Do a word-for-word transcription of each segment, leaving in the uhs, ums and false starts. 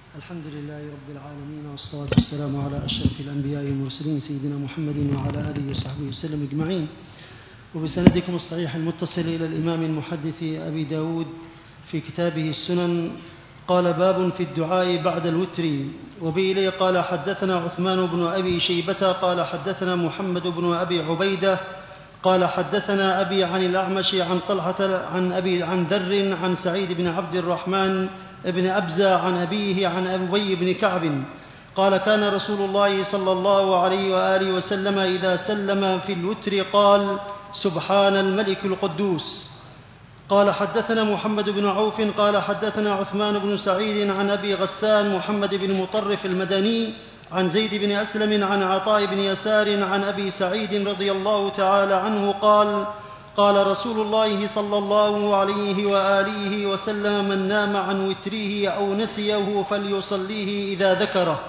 الحمد لله رب العالمين، والصلاة والسلام على أشرف الأنبياء والمرسلين سيدنا محمد وعلى آله وصحبه وسلم أجمعين. وبسندكم الصحيح المتصل إلى الإمام المحدث أبي داود في كتابه السنن قال: باب في الدعاء بعد الوتر. وبه إليه قال: حدثنا عثمان بن أبي شيبة قال حدثنا محمد بن أبي عبيدة قال حدثنا أبي عن الأعمش عن طلحة عن أبي عن ذر عن سعيد بن عبد الرحمن ابن أبزة عن أبيه عن أبي بن كعب قال: كان رسول الله صلى الله عليه وآله وسلم إذا سلم في الوتر قال: سبحان الملك القدوس. قال: حدثنا محمد بن عوف قال حدثنا عثمان بن سعيد عن أبي غسان محمد بن مطرف المدني عن زيد بن أسلم عن عطاء بن يسار عن أبي سعيد رضي الله تعالى عنه قال: قال رسول الله صلى الله عليه وآله وسلم: من نام عن وتره أو نسيه فليصليه إذا ذكره.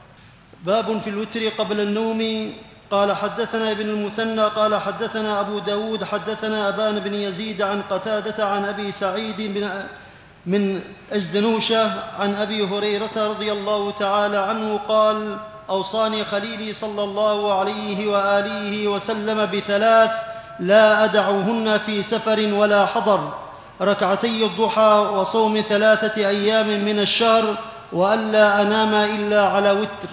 باب في الوتر قبل النوم. قال: حدثنا ابن المثنى قال حدثنا أبو داود حدثنا أبان بن يزيد عن قتادة عن أبي سعيد بن من أجدنوشة عن أبي هريرة رضي الله تعالى عنه قال: أوصاني خليلي صلى الله عليه وآله وسلم بثلاث لا أدعهن في سفر ولا حضر: ركعتي الضحى وصوم ثلاثة أيام من الشهر وألا أنام إلا على وتر.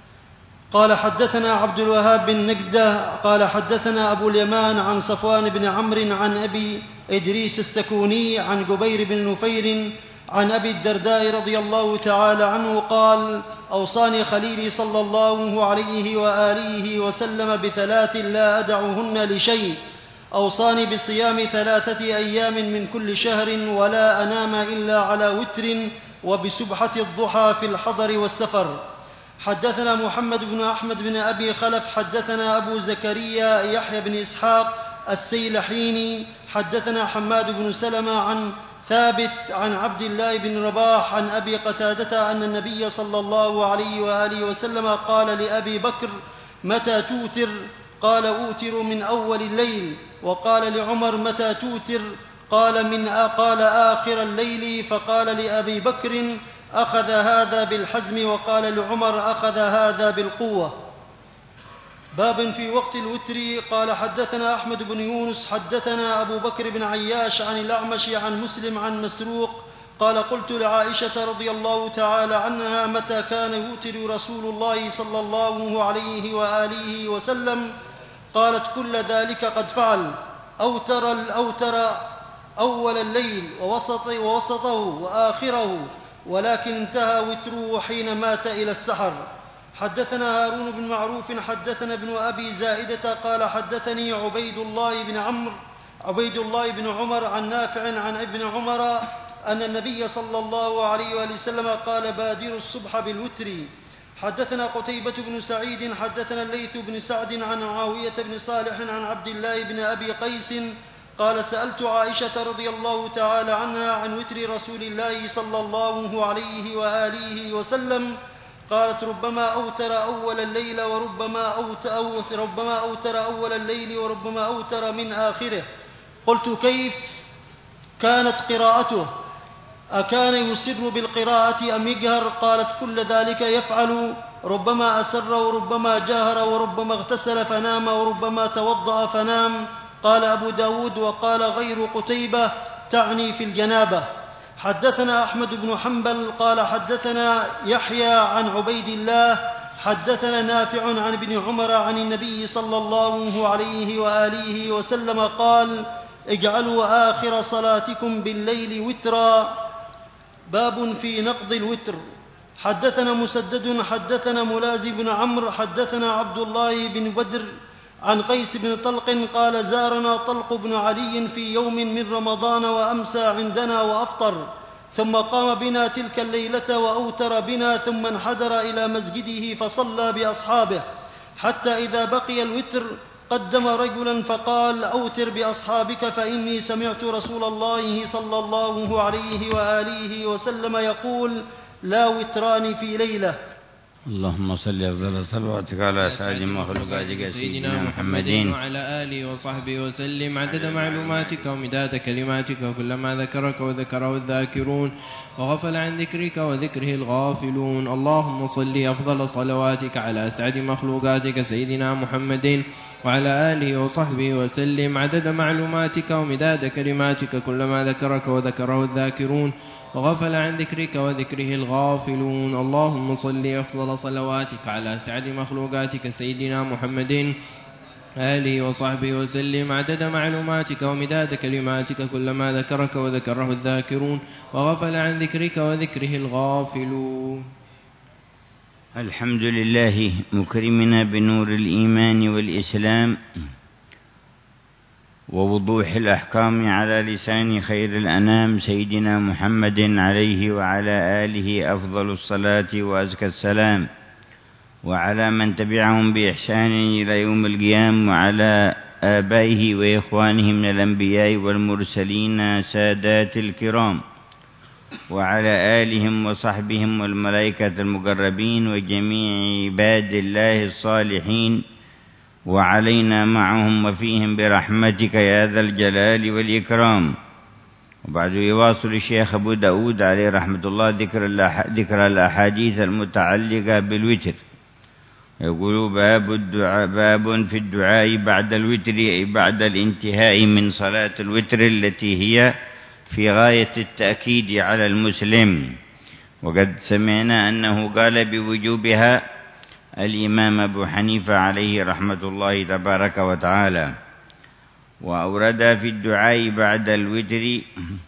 قال: حدثنا عبد الوهاب بن نجدة قال حدثنا أبو اليمان عن صفوان بن عمرو عن أبي إدريس السكوني عن جبير بن نفير عن أبي الدرداء رضي الله تعالى عنه قال: أوصاني خليلي صلى الله عليه وآله وسلم بثلاث لا أدعهن لشيء: أوصاني بصيام ثلاثة أيام من كل شهر ولا أنام إلا على وتر، وبسبحة الضحى في الحضر والسفر. حدثنا محمد بن أحمد بن أبي خلف حدثنا أبو زكريا يحيى بن إسحاق السيلحيني حدثنا حماد بن سلمة عن ثابت عن عبد الله بن رباح عن أبي قتادة أن النبي صلى الله عليه وآله وسلم قال لأبي بكر: متى توتر؟ قال: أوتر من أول الليل. وقال لعمر: متى توتر؟ قال: من قال آخر الليل. فقال لأبي بكر: أخذ هذا بالحزم. وقال لعمر: أخذ هذا بالقوة. باب في وقت الوتر. قال: حدثنا أحمد بن يونس حدثنا أبو بكر بن عياش عن الأعمش عن مسلم عن مسروق قال: قلت لعائشة رضي الله تعالى عنها: متى كان يوتر رسول الله صلى الله عليه وآله وسلم؟ قالت: كل ذلك قد فعل. أوتر الأوتر أول الليل ووسطه, ووسطه وآخره، ولكن انتهى وتره حين مات إلى السحر. حدثنا هارون بن معروف حدثنا ابن أبي زائدة قال: حدثني عبيد الله بن عمرو عبيد الله بن عمر عن نافع عن ابن عمر أن النبي صلى الله عليه وآله وسلم قال: بادروا الصبح بالوتر. حدثنا قتيبة بن سعيد حدثنا الليث بن سعد عن معاوية بن صالح عن عبد الله بن أبي قيس قال: سألت عائشة رضي الله تعالى عنها عن وتر رسول الله صلى الله عليه وآله وسلم، قالت: ربما أوتر أول الليل وربما أوتر, ربما أوتر أول الليل وربما أوتر من آخره. قلت: كيف كانت قراءته؟ أكان يسر بالقراءة أم يجهر؟ قالت: كل ذلك يفعل، ربما أسر وربما جاهر وربما اغتسل فنام وربما توضأ فنام. قال أبو داود: وقال غير قتيبة تعني في الجنابة. حدثنا أحمد بن حنبل قال حدثنا يحيى عن عبيد الله حدثنا نافع عن ابن عمر عن النبي صلى الله عليه وآله وسلم قال: اجعلوا آخر صلاتكم بالليل وترا. باب في نقض الوتر. حدثنا مسدد حدثنا ملازم بن عمرو حدثنا عبد الله بن بدر عن قيس بن طلق قال: زارنا طلق بن علي في يوم من رمضان وأمسى عندنا وأفطر، ثم قام بنا تلك الليلة وأوتر بنا، ثم انحدر إلى مسجده فصلى بأصحابه، حتى إذا بقي الوتر قدم رجلا فقال: أوتر بأصحابك فإني سمعت رسول الله صلى الله عليه وآله وسلم يقول: لا وتران في ليلة. اللهم صل أفضل صلواتك على سيد مخلوقاتك سيدنا محمد وعلى آله وصحبه وسلم عدد معلوماتك ومداد كلماتك وكلما ذكرك وذكره الذاكرون وغفل عن ذكرك وذكره الغافلون. اللهم صل أفضل صلواتك على أسعد مخلوقاتك سيدنا محمد وعلى آله وصحبه وسلم عدد معلوماتك ومداد كلماتك كلما ذكرك وذكره الذاكرون وغفل عن ذكرك وذكره الغافلون. اللهم صل أفضل صلواتك على أسعد مخلوقاتك سيدنا محمد آله وصحبه وسلم عدد معلوماتك ومداد كلماتك كلما ذكرك وذكره الذاكرون وغفل عن ذكرك وذكره الغافلون. الحمد لله مكرمنا بنور الإيمان والإسلام ووضوح الأحكام على لسان خير الأنام سيدنا محمد عليه وعلى آله أفضل الصلاة وأزكى السلام، وعلى من تبعهم بإحسان إلى يوم القيام، وعلى آبائه وإخوانه من الأنبياء والمرسلين سادات الكرام، وعلى آلهم وصحبهم والملائكة المقربين وجميع عباد الله الصالحين، وعلينا معهم وفيهم برحمتك يا ذا الجلال والإكرام. وبعد يواصل الشيخ أبو داود عليه رحمة الله ذكر ذكر الأحاديث المتعلقة بالوتر. يقول باب الدعاء باب في الدعاء بعد الوتر، أي بعد الانتهاء من صلاة الوتر التي هي في غاية التأكيد على المسلم. وقد سمعنا أنه قال بوجوبها الإمام أبو حنيفة عليه رحمة الله تبارك وتعالى. وأورد في الدعاء بعد الوتر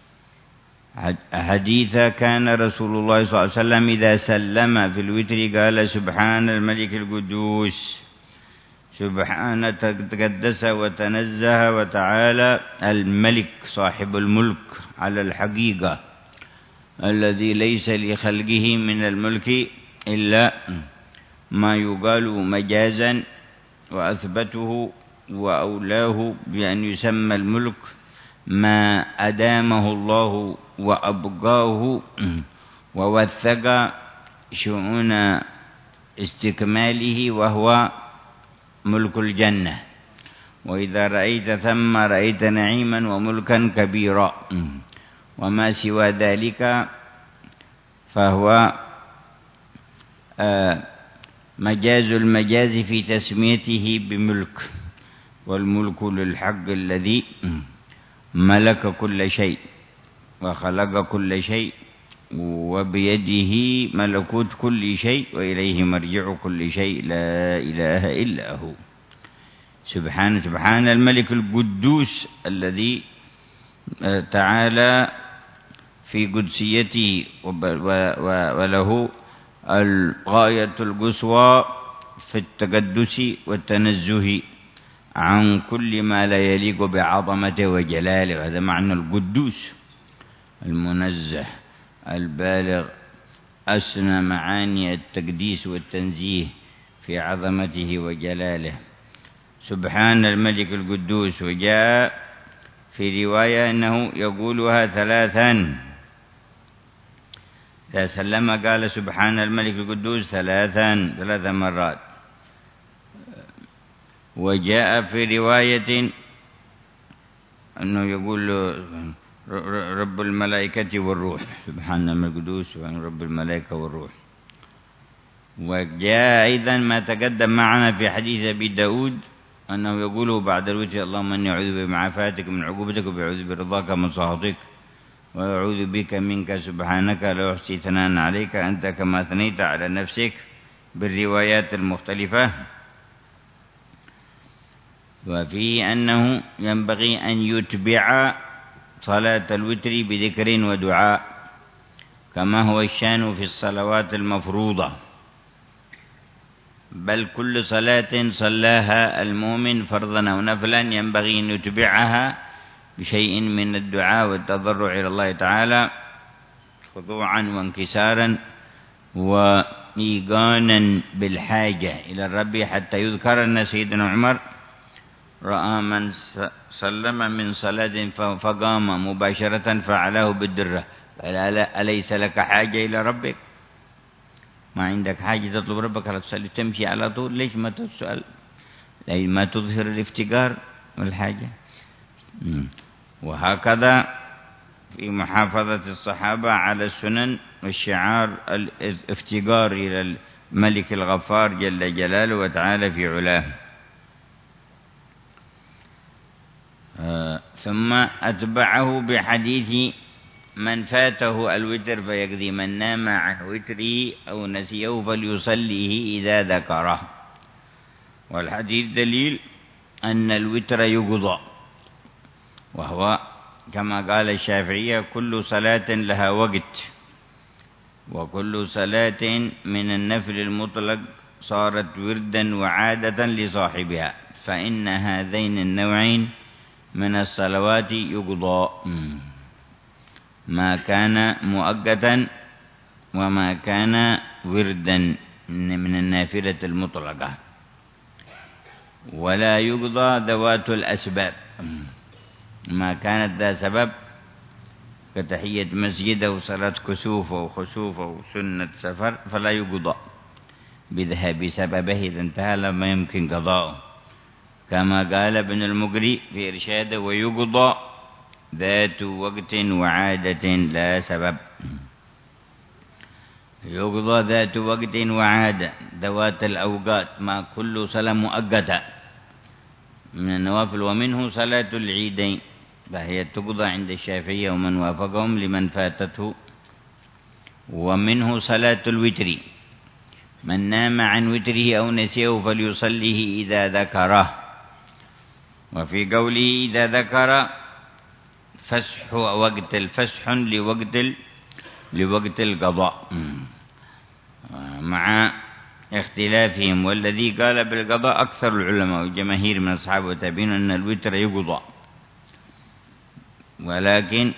حديث كان رسول الله صلى الله عليه وسلم إذا سلم في الوتر قال سبحان الملك القدوس، سبحان تقدس وتنزه وتعالى الملك صاحب الملك على الحقيقة الذي ليس لخلقه من الملك إلا ما يقال مجازا، وأثبته وأولاه بأن يسمى الملك ما أدامه الله وأبقاه ووثق شؤون استكماله، وهو ملك الجنة. وإذا رأيت ثم رأيت نعيما وملكا كبيرا، وما سوى ذلك فهو آه مجاز المجاز في تسميته بملك، والملك للحق الذي ملك كل شيء وخلق كل شيء وبيده ملكوت كل شيء وإليه مرجع كل شيء لا إله إلا هو. سبحان سبحان الملك القدوس الذي تعالى في قدسيته، وله الغاية القصوى في التقدس والتنزه عن كل ما لا يليق بعظمته وجلاله. هذا معنى القدوس، المنزه البالغ أسنى معاني التقديس والتنزيه في عظمته وجلاله. سبحان الملك القدوس. وجاء في رواية أنه يقولها ثلاثا، إذا سلم قال سبحان الملك القدوس ثلاثا ثلاث مرات. وجاء في رواية أنه يقول رب الملائكة والروح، سبحان الملك القدوس رب الملائكة والروح. وجاء أيضا ما تقدم معنا في حديث أبي داود أنه يقوله بعد الوتر اللهم أني أعوذ بمعافاتك من عقوبتك وبعوذ برضاك من سخطك وأعوذ بك منك سبحانك لا أحصي ثناء عليك أنت كما ثنيت على نفسك، بالروايات المختلفة. وفي أنه ينبغي أن يتبع صلاة الوتر بذكر ودعاء كما هو الشان في الصلوات المفروضة، بل كل صلاة صلاها المؤمن فرضا أو نفلا ينبغي أن يتبعها بشيء من الدعاء والتضرع إلى الله تعالى خضوعا وانكسارا وإيقانا بالحاجة إلى الرب، حتى يذكر أن سيدنا عمر رأى من سلم من صلاة فقام مباشرة فعلاه بالدرة قال أليس لك حاجة إلى ربك؟ ما عندك حاجة تطلب ربك على تصلي تمشي على طول، ليش ما تسأل؟ ما تظهر الافتقار والحاجة. وهكذا في محافظة الصحابة على السنن والشعار الافتقار إلى الملك الغفار جل جلاله وتعالى في علاه. آه ثم أتبعه بحديث من فاته الوتر فيقضي، من نام عن وتره أو نسيه فليصليه إذا ذكره. والحديث دليل أن الوتر يقضى، وهو كما قال الشافعية كل صلاة لها وقت، وكل صلاة من النفل المطلق صارت وردا وعادة لصاحبها، فإن هذين النوعين من الصلوات يقضى، ما كان مؤقتا وما كان وردا من النافلة المطلقة. ولا يقضى ذوات الأسباب، ما كانت ذا سبب كتحية مسجد أو صلاة كسوف أو خسوف أو سنة سفر فلا يقضى بذهاب سببه إذا انتهى لما يمكن قضاؤه، كما قال ابن المقري في إرشاده: ويقضى ذات وقت وعادة لا سبب. يقضى ذات وقت وعادة، ذوات الأوقات، ما كل صلاة مؤقتة من النوافل، ومنه صلاة العيدين فهي تقضى عند الشافعية ومن وافقهم لمن فاتته. ومنه صلاة الوتر، من نام عن وتره أو نسيه فليصليه إذا ذكره. وفي قوله إذا ذكر فسح وقت الفسح لوقت لوقت القضاء مع اختلافهم، والذي قال بالقضاء أكثر العلماء وجماهير من الصحابة والتابعين أن الوتر يقضى، ولكن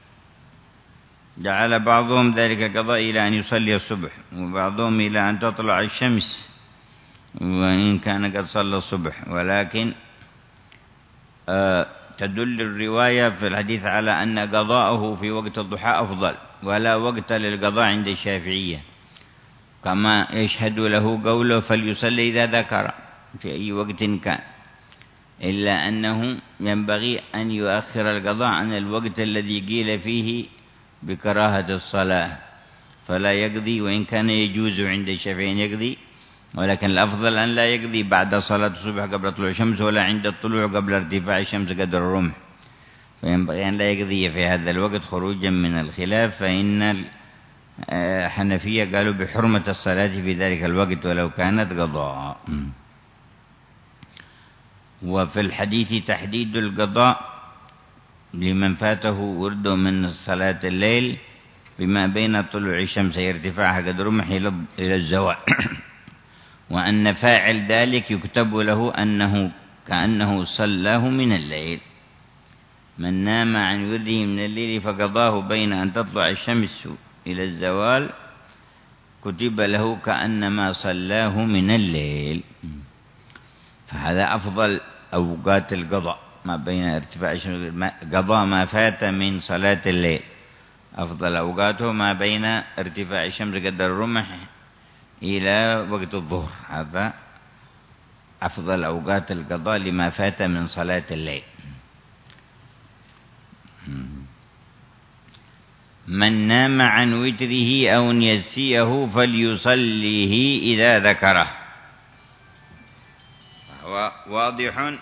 جعل بعضهم ذلك القضاء إلى أن يصلي الصبح، وبعضهم إلى أن تطلع الشمس وإن كان قد صلى الصبح. ولكن آه تدل الرواية في الحديث على أن قضاءه في وقت الضحى أفضل، ولا وقت للقضاء عند الشافعية، كما يشهد له قوله فليصلي إذا ذكر في أي وقت كان، إلا أنه ينبغي أن يؤخر القضاء عن الوقت الذي قيل فيه بكراهة الصلاة، فلا يقضي، وإن كان يجوز عند الشافعيين يقضي، ولكن الأفضل أن لا يقضي بعد صلاة الصبح قبل طلوع الشمس، ولا عند الطلوع قبل ارتفاع الشمس قدر الرمح، فينبغي أن لا يقضي في هذا الوقت خروجا من الخلاف، فإن الحنفية قالوا بحرمة الصلاة في ذلك الوقت ولو كانت قضاء. وفي الحديث تحديد القضاء لمن فاته ورد من صلاة الليل بما بين طلوع الشمس ارتفاعها قدر رمح إلى الزوال، وأن فاعل ذلك يكتب له أنه كأنه صلاه من الليل. من نام عن ورده من الليل فقضاه بين أن تطلع الشمس إلى الزوال كتب له كأنما صلاه من الليل، فهذا أفضل أوقات القضاء ما بين ارتفاع الشمس، قضاء ما فات من صلاة الليل أفضل أوقاته ما بين ارتفاع الشمس قدر الرمح إلى وقت الظهر، هذا أفضل أوقات القضاء لما فات من صلاة الليل. من نام عن وتره أو نسيه فليصليه إذا ذكره. هو واضح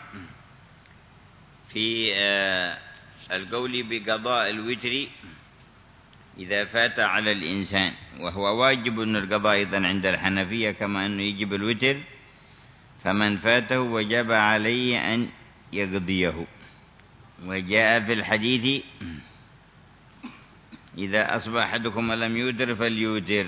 في القول بقضاء الوتر إذا فات على الإنسان، وهو واجب القضاء أيضا عند الحنفية كما أنه يجب الوتر، فمن فاته وجب عليه أن يقضيه. وجاء في الحديث إذا أصبح أحدكم ولم يوتر فليوتر.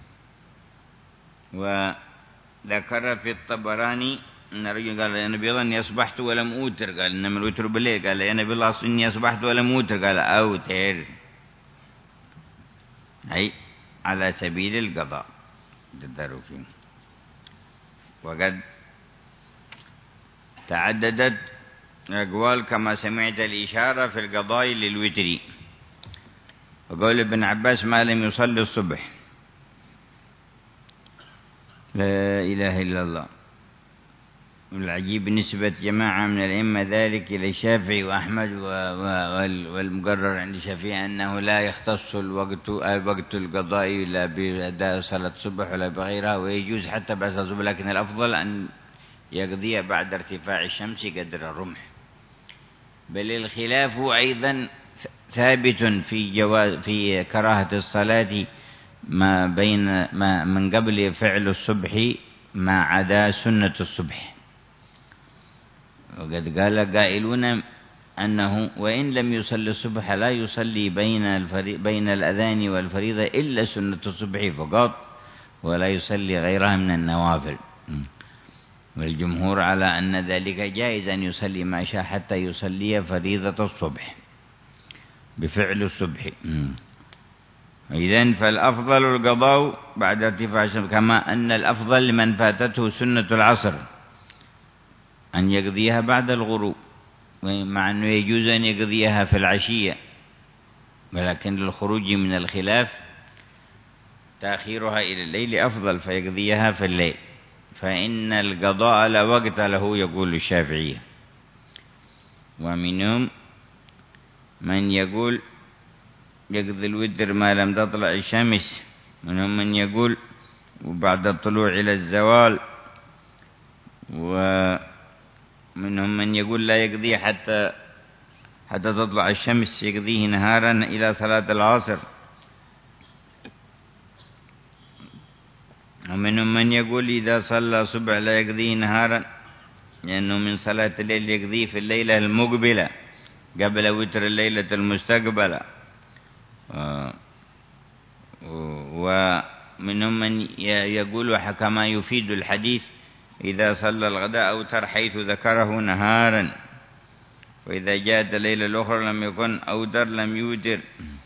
وذكر في الطبراني أن رجل قال يا نبي الله إني أصبحت ولم أوتر، قال إنما الوتر بالليل، قال يا نبي الله إني أصبحت ولم أوتر، قال أوتر، أي على سبيل القضاء الدروكي. وقد تعددت أقوال كما سمعت الإشارة في القضاء للوتر. وقول ابن عباس ما لم يصلي الصبح، لا إله إلا الله. والعجيب نسبة جماعة من الأئمة ذلك إلى الشافعي وأحمد، والمقرر عند الشافعي أنه لا يختص الوقت وقت القضاء إلا بأداء صلاة الصبح ولا بغيرها، ويجوز حتى بعد صلاة الصبح، لكن الأفضل أن يقضي بعد ارتفاع الشمس قدر الرمح. بل الخلاف أيضا ثابت في جواز في كراهة الصلاة ما بين ما من قبل فعل الصبح ما عدا سنة الصبح. وقد قال قائلون أنه وإن لم يصلي الصبح لا يصلي بين بين الأذان والفريضة إلا سنة الصبح فقط، ولا يصلي غيرها من النوافل. والجمهور على أن ذلك جائز، أن يصلي ما شاء حتى يصلي فريضة الصبح بفعل الصبح. إذن فالأفضل القضاء بعد ارتفاع الشمس، كما أن الأفضل لمن فاتته سنة العصر أن يقضيها بعد الغروب، مع أنه يجوز أن يقضيها في العشية، ولكن للخروج من الخلاف تأخيرها إلى الليل أفضل، فيقضيها في الليل، فإن القضاء لا وقت له يقول الشافعية. ومنهم من يقول يقضي الوتر ما لم تطلع الشمس، منهم من يقول وبعد الطلوع إلى الزوال، ومنهم من يقول لا يقضي حتى حتى تطلع الشمس، يقضيه نهارا إلى صلاة العصر. ومنهم من يقول إذا صلى الصبح لا يقضيه نهارا، لأنه من صلاة الليل يقضيه في الليلة المقبلة قبل وتر الليلة المستقبلة. ومنهم من يقول كما يفيد الحديث إذا صلى الغداء أوتر حيث ذكره نهارا، وإذا جاءت الليلة الأخرى لم يكن أوتر لم يوتر.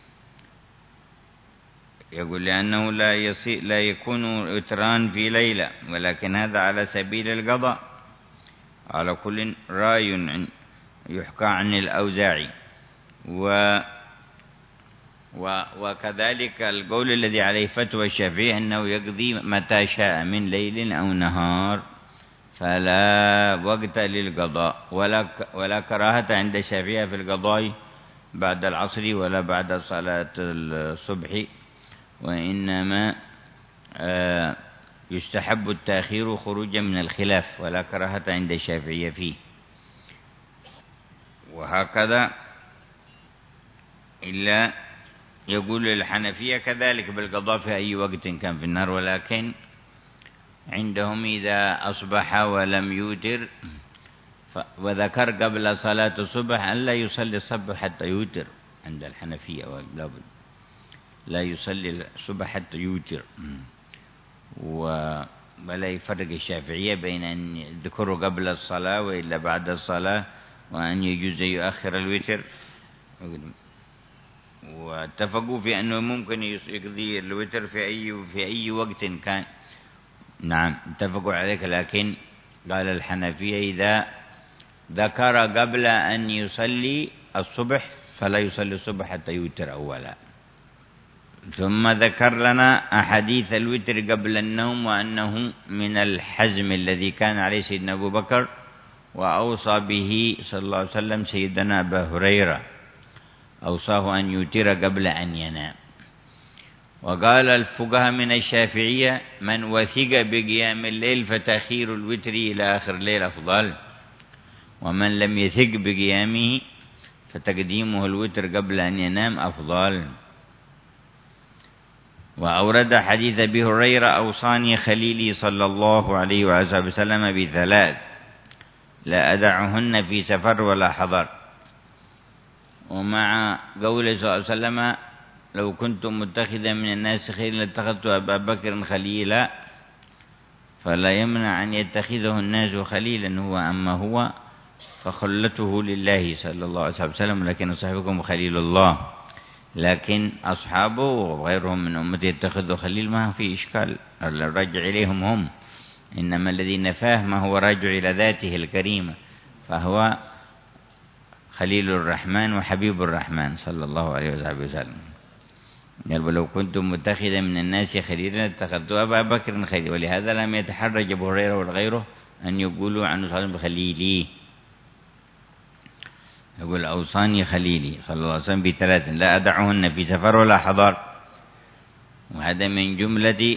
يقول لأنه لا يصير لا يكون وتران في ليلة، ولكن هذا على سبيل القضاء. على كل راي يحكى عن الأوزاعي. و وكذلك القول الذي عليه فتوى الشافعي أنه يقضي متى شاء من ليل أو نهار، فلا وقت للقضاء ولا ولا كراهة عند الشافعي في القضاء بعد العصر ولا بعد صلاة الصبح، وإنما يستحب التأخير خروجا من الخلاف، ولا كراهة عند الشافعية فيه. وهكذا إلا يقول الحنفية كذلك بالقضاء في أي وقت كان في النهار، ولكن عندهم إذا أصبح ولم يوتر وذكر قبل صلاة الصبح أن لا يصلي الصبح حتى يوتر. عند الحنفية لا يصلي الصبح حتى يوتر. ولا يفرق الشافعية بين أن يذكره قبل الصلاة وإلا بعد الصلاة، وأن يجوز يؤخر الوتر. واتفقوا في أنه ممكن يقضي الوتر في أي في أي وقت كان. نعم اتفقوا عليك، لكن قال الحنفية إذا ذكر قبل أن يصلي الصبح فلا يصلي الصبح حتى يوتر أولا. ثم ذكر لنا أحاديث الوتر قبل النوم، وأنه من الحزم الذي كان عليه سيدنا أبو بكر، وأوصى به صلى الله عليه وسلم سيدنا أبا هريرة، أوصاه أن يوتر قبل أن ينام. وقال الفقهاء من الشافعية من وثق بقيام الليل فتأخير الوتر إلى آخر الليل أفضل، ومن لم يثق بقيامه فتقديمه الوتر قبل أن ينام أفضل. وأورد حديث أبي هريرة أوصاني خليلي صلى الله عليه وآله وسلم بثلاث لا أدعهن في سفر ولا حضر. ومع قوله صلى الله عليه وسلم لو كنت متخذا من الناس خليلا لاتخذت أبا بكر خليلا، فلا يمنع أن يتخذه الناس خليلا هو، أما هو فخلته لله صلى الله عليه وسلم، لكن صاحبكم خليل الله. لكن أصحابه وغيرهم من أمته يتخذوا خليل ما في إشكال، الرجع إليهم هم، إنما الذي نفاه ما هو راجع إلى ذاته الكريمة، فهو خليل الرحمن وحبيب الرحمن صلى الله عليه وسلم. قال ولو كنت متخذا من الناس خليلا اتخذت أبا بكر خليلا، ولهذا لم يتحرج أبو هريرة وغيره أن يقولوا عنه صلى الله عليه وسلم خليلي. يقول أوصاني خليلي صلى الله عليه وسلم بثلاث لا أدعهن في سفر ولا حضر، وهذا من جملة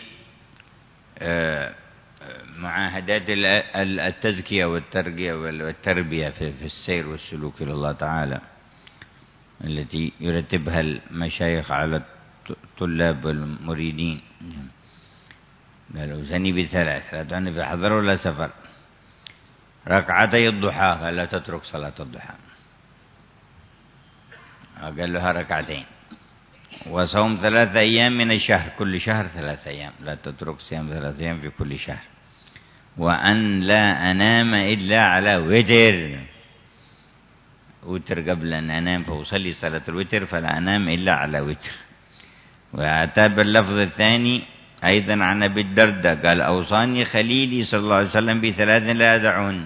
معاهدات التزكية والترقية والتربية في السير والسلوك إلى الله تعالى التي يرتبها المشايخ على الطلاب والمريدين. قالوا زني بثلاث لا تعني في حضر ولا سفر. ركعتي الضحى قال لا تترك صلاة الضحى، قال لها ركعتين. وصوم ثلاثة أيام من الشهر، كل شهر ثلاثة أيام، لا تترك صيام ثلاثة أيام في كل شهر. وأن لا أنام إلا على وتر، وتر قبل أن أنام فأصلي صلاة الوتر فلا أنام إلا على وتر. وأتى باللفظ الثاني أيضا عن أبي الدرداء قال أوصاني خليلي صلى الله عليه وسلم بثلاث لا أدعهن،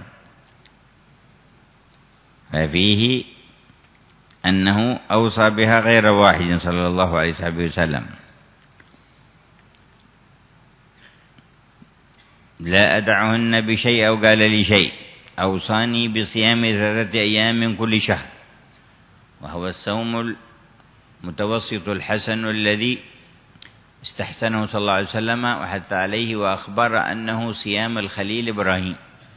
ففيه أنه أوصى بها غير واحد صلى الله عليه وسلم. لا أدعهن بشيء أو قال لي شيء. أوصاني بصيام ثلاثة أيام من كل شهر، وهو الصوم المتوسط الحسن الذي استحسنه صلى الله عليه وسلم وحث عليه، وأخبر أنه صيام الخليل إبراهيم.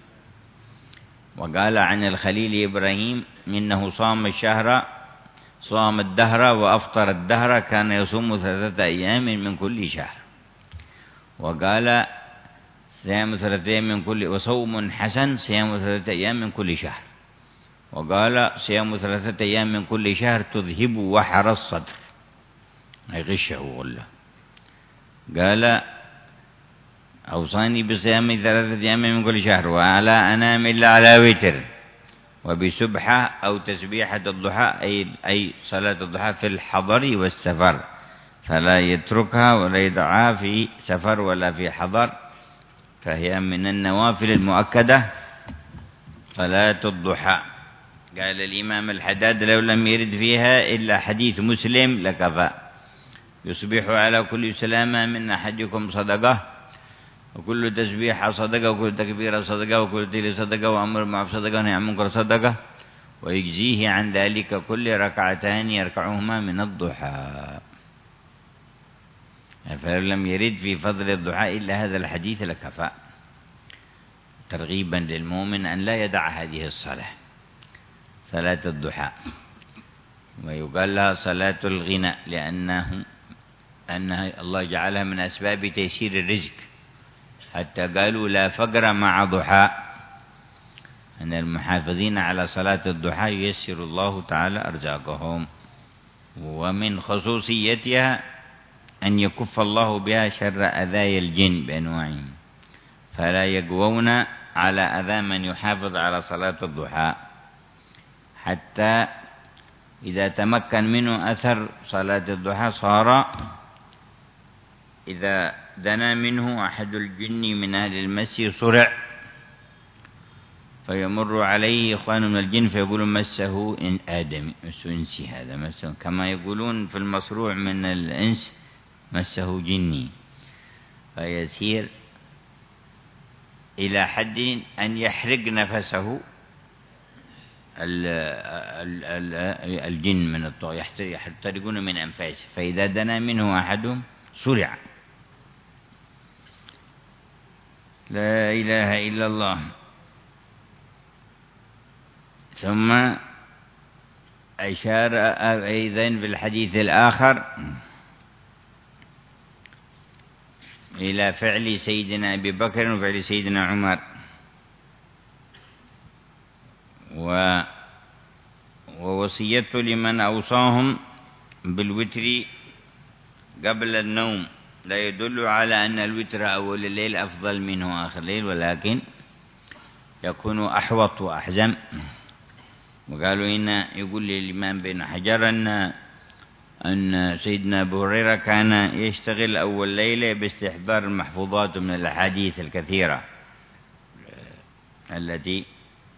وقال عن الخليل إبراهيم إنه صام الشهر صام الدهر وأفطر الدهر، كان يصوم ثلاثة أيام من كل شهر. وقال صيام ثلاثة أيام من كل وصوم حسن صيام ثلاثة أيام من كل شهر. وقال صيام ثلاثة أيام من كل شهر تذهب وحر الصدر، أي غشه وغله. قال أوصاني بصيام ثلاثة أيام من كل شهر ولا أنام إلا على وتر، وبسبحة أو تسبيحة الضحى أي أي صلاة الضحى في الحضر والسفر، فلا يتركها ولا يدعها في سفر ولا في حضر، فهي من النوافل المؤكدة صلاة الضحى. قال الإمام الحداد لو لم يرد فيها إلا حديث مسلم لكفى. يصبح على كل سلامة من أحدكم صدقة، وكل تسبيحة صدقة، وكل تكبيرة صدقة، وكل تيل صدقة، وأمر معروف صدقة، ونهي عن منكر صدقة، ويجزيه عن ذلك كل ركعتان يركعهما من الضحى. فلو لم يرد في فضل الضحى إلا هذا الحديث لكفى، ترغيبا للمؤمن أن لا يدع هذه الصلاة، صلاة الضحى. ويقال لها صلاة الغنى لأنه أنها الله جعلها من أسباب تيسير الرزق، حتى قالوا لا فقر مع ضحى، أن المحافظين على صلاة الضحى ييسر الله تعالى أرزاقهم. ومن خصوصيتها أن يكف الله بها شر أذايا الجن بأنواعهم، فلا يقوون على أذى من يحافظ على صلاة الضحى، حتى إذا تمكن منه أثر صلاة الضحى صار إذا دنا منه أحد الجن من أهل المس صرع، فيمر عليه إخوان من الجن فيقولون مسه إن آدمي، مسه إنسي، هذا مسه كما يقولون في المصروع من الإنس مسه جني، فيسير إلى حد أن يحرق نفسه الجن من الطغى، يحترقون من أنفاسه، فإذا دنا منه أحدهم سرع. لا إله إلا الله. ثم أشار أيضا في الحديث الآخر إلى فعل سيدنا أبي بكر وفعل سيدنا عمر، و ووصيته لمن أوصاهم بالوتر قبل النوم لا يدل على أن الوتر أول الليل أفضل منه آخر الليل، ولكن يكون أحوط وأحزم. وقالوا إن يقول الإمام بن حجر أن أن سيدنا أبو هريرة كان يشتغل أول ليلة باستحضار المحفوظات من الأحاديث الكثيرة التي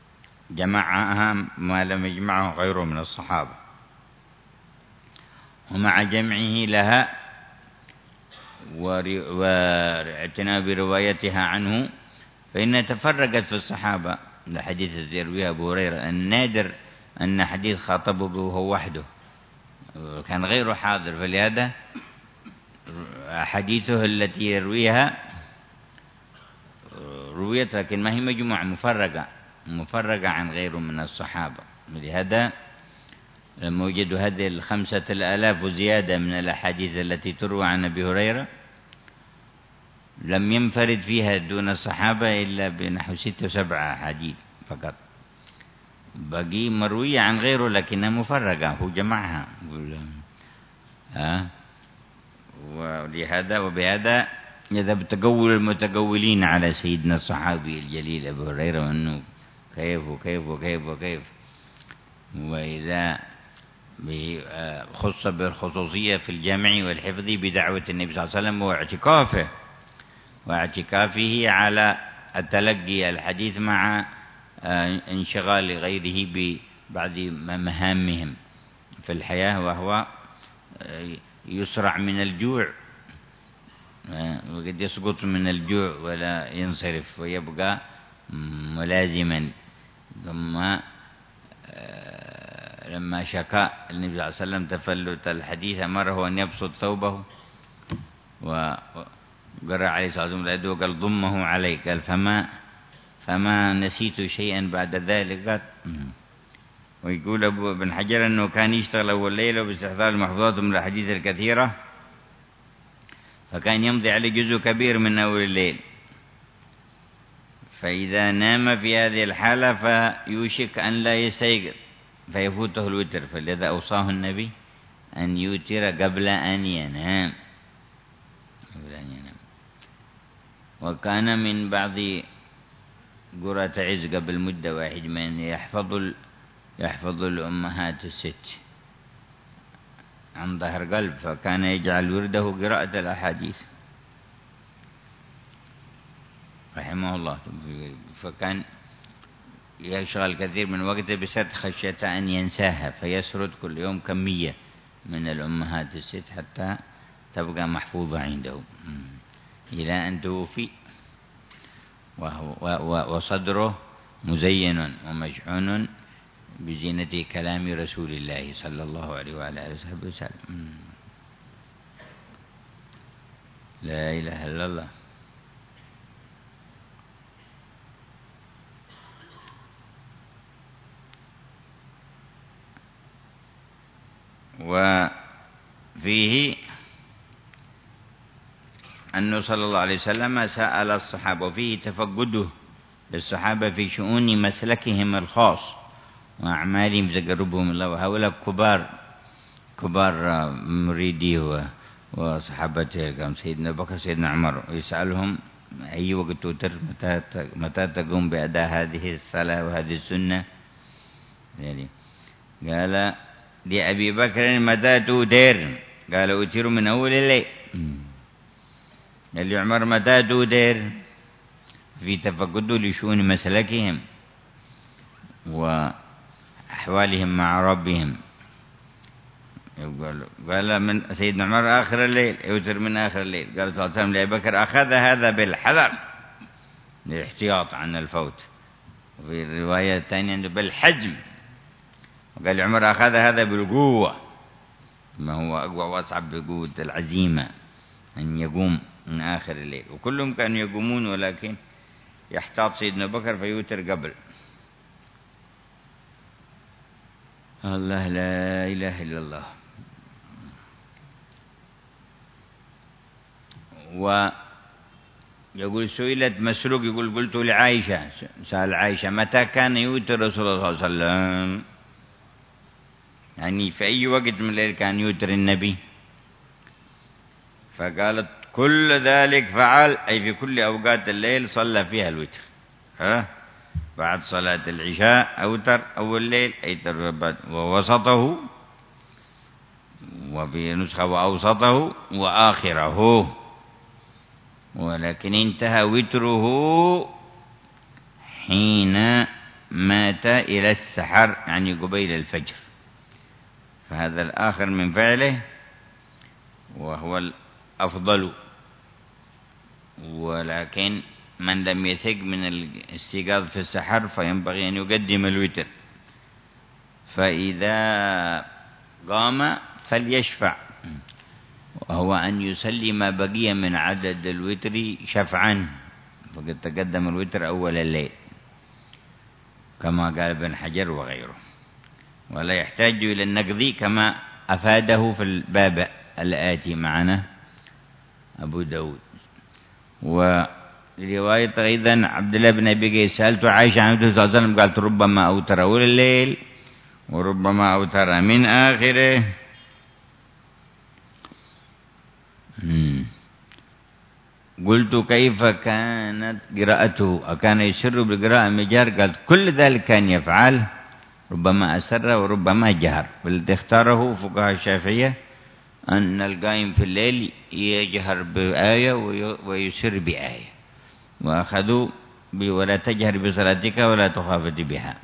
جمعها ما لم يجمعه غيره من الصحابة. ومع جمعه لها واعتناء بروايتها عنه فإنها تفرقت في الصحابة. الحديث يرويها أبو هريرة النادر أن حديث خاطبه هو وحده، كان غيره حاضر، فلهذا حديثه التي يرويها رويت لكن ما هي مجموعة مفرقة مفرقة عن غيره من الصحابة. لهذا لما وجدوا هذه الخمسة الآلاف وزيادة من الأحاديث التي تروى عن أبي هريرة لم ينفرد فيها دون الصحابة إلا بنحو ستة وسبعة أحاديث فقط، باقي مروية عن غيره لكنها مفرقة، هو جمعها. ها ولهذا وبهذا يذهب تقول المتقولين على سيدنا الصحابي الجليل أبو هريرة وأنه كيف وكيف وكيف وكيف، وإذا خص بالخصوصية في الجمع والحفظ بدعوة النبي صلى الله عليه وسلم واعتكافه واعتكافه على التلقي الحديث مع انشغال غيره ببعض مهامهم في الحياة، وهو يسرع من الجوع وقد يسقط من الجوع ولا ينصرف ويبقى ملازما. ثم لما شكا النبي صلى الله عليه وسلم تفلت الحديث أمره أن يبسط ثوبه وقرأ عليه الصلاة والسلام وقال ضمه عليه، قال فما فما نسيت شيئا بعد ذلك قال. ويقول أبو ابن حجر أنه كان يشتغل أول ليلة باستحضار المحفوظات من الأحاديث الكثيرة، فكان يمضي عليه جزء كبير من أول الليل، فإذا نام في هذه الحالة فيوشك أن لا يستيقظ فيفوته الوتر، فلذا أوصاه النبي أن يوتر قبل أن ينام. قبل أن ينام. وكان من بعض قرى عز قبل مدة واحد من يحفظ يحفظ الأمهات الست عن ظهر قلب، فكان يجعل ورده قراءة الأحاديث رحمه الله، فكان يشغل كثير من وقته بسرد خشية أن ينساها، فيسرد كل يوم كمية من الأمهات الست حتى تبقى محفوظة عنده إلى أن توفي وصدره مزين ومشحون بزينة كلام رسول الله صلى الله عليه وعلى آله وسلم. لا إله إلا الله. وفيه أنه صلى الله عليه وسلم سأل الصحابة، وفيه تفقده للصحابة في شؤون مسلكهم الخاص وأعمالهم تقربهم الله، وهؤلاء كبار كبار مريدي وصحابته كم سيدنا بكر سيدنا عمر، ويسألهم أي وقت توتر، متى متى تقوم بأداء هذه الصلاة وهذه السنة. يعني قال لأبي بكر متى توتر؟ قال أوتر من أول الليل. قال لعمر متى توتر؟ في تفقده لشؤون مسلكهم وأحوالهم مع ربهم. قال من سيدنا عمر آخر الليل، يوتر من آخر الليل. قال صلى الله عليه وسلم لأبي بكر أخذ هذا بالحذر للاحتياط عن الفوت، وفي الرواية الثانية بالحزم. وقال عمر أخذ هذا بالقوة، ما هو أقوى وأصعب بقوة العزيمة أن يقوم من آخر الليل، وكلهم كانوا يقومون ولكن يحتاط سيدنا بكر فيوتر قبل. الله لا إله إلا الله. ويقول سئلت مسروق يقول قلت لعائشة، سأل عائشة متى كان يوتر رسول الله صلى الله عليه وسلم، يعني في أي وقت من الليل كان يوتر النبي؟ فقالت كل ذلك فعل، أي في كل أوقات الليل صلى فيها الوتر. ها بعد صلاة العشاء أوتر أول الليل أي تربت، ووسطه، وفي نسخة وأوسطه وآخره، ولكن انتهى وتره حين مات إلى السحر، يعني قبيل الفجر. فهذا الآخر من فعله وهو الأفضل، ولكن من لم يثق من الاستيقاظ في السحر فينبغي أن يقدم الوتر، فإذا قام فليشفع، وهو أن يسلي ما بقي من عدد الوتر شفعا، فقد تقدم الوتر أول الليل كما قال ابن حجر وغيره، ولا يحتاج إلى النقض كما أفاده في الباب الآتي معنا أبو داود. ورواية أيضا عبد الله بن أبي قيس سألت عائشة عن النبي صلى الله عليه وسلم قالت ربما أوتر أول الليل وربما أوتر من آخره. قلت كيف كانت قراءته، أكان يسر بالقراءة مجهر؟ قالت كل ذلك كان يفعل، ربما أسر وربما جهر، والذي اختاره فقهاء الشافعية أن القائم في الليل يجهر بآية ويسر بآية، وأخذوا ولا تجهر بصلاتك ولا تخافت بها،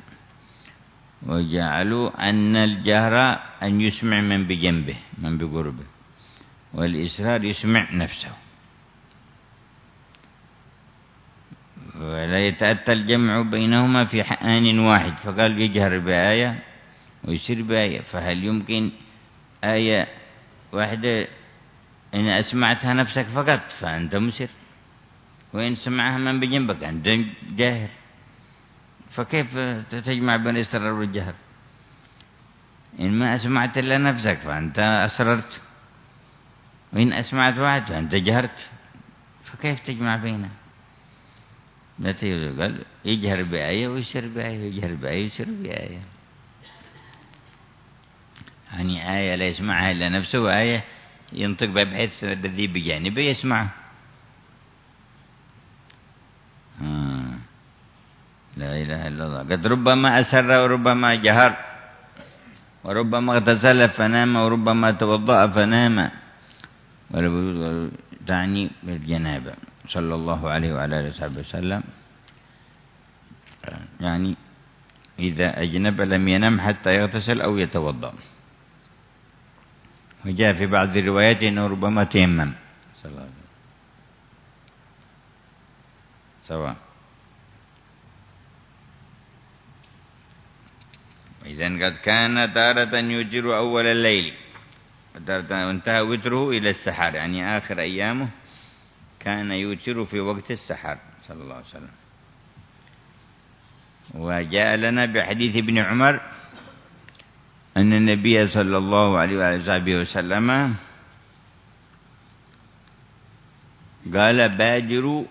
وجعلوا أن الجهر أن يسمع من بجنبه من بقربه، والإسرار يسمع نفسه، ولا يتأتى الجمع بينهما في آن واحد، فقال يجهر بآية ويسر بآية، فهل يمكن آية واحدة إن أسمعتها نفسك فقط فأنت مسر، وإن سمعها من بجنبك أنت جاهر، فكيف تجمع بين الإسرار والجهر؟ إن ما أسمعت إلا نفسك فأنت أسررت، وإن أسمعت واحد فأنت جهرت، فكيف تجمع بينها؟ نتيجة قال يجهر بآية ويسر بآية، يجهر بآية ويسر بآية، يعني آية لا يسمعها إلا نفسه، وآية ينطق بها بحيث الذي بجانبه يسمعه. آه. لا إله إلا الله. قد ربما أسر وربما جهر، وربما اغتسل فنام وربما توضأ فنام، تعني بالجنابة صلى الله عليه وعلى آله وصحبه وسلم، يعني إذا أجنب لم ينم حتى يغتسل أو يتوضأ. وجاء في بعض الروايات أنه ربما تيمم صلى الله عليه وسلم سواء. إذن قد كان تارة يوتر أول الليل وانتهى وتره إلى السحر، يعني آخر أيامه كان يوتر في وقت السحر صلى الله عليه وسلم. وجاء لنا بحديث ابن عمر أن النبي صلى الله عليه وآله وسلم قال بادروا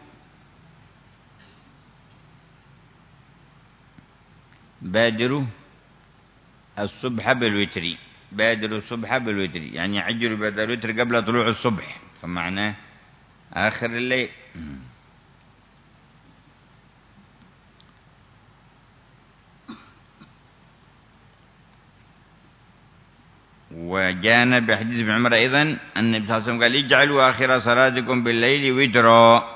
بادروا الصبح بالوتر، بادروا الصبح بالوتر، يعني عجلوا بعد الوتر قبل طلوع الصبح، فمعناه آخر الليل. وجاءنا بحديث ابن عمر أيضا أن النبي صلى الله عليه وسلم قال اجعلوا آخر صلاتكم بالليل وترا،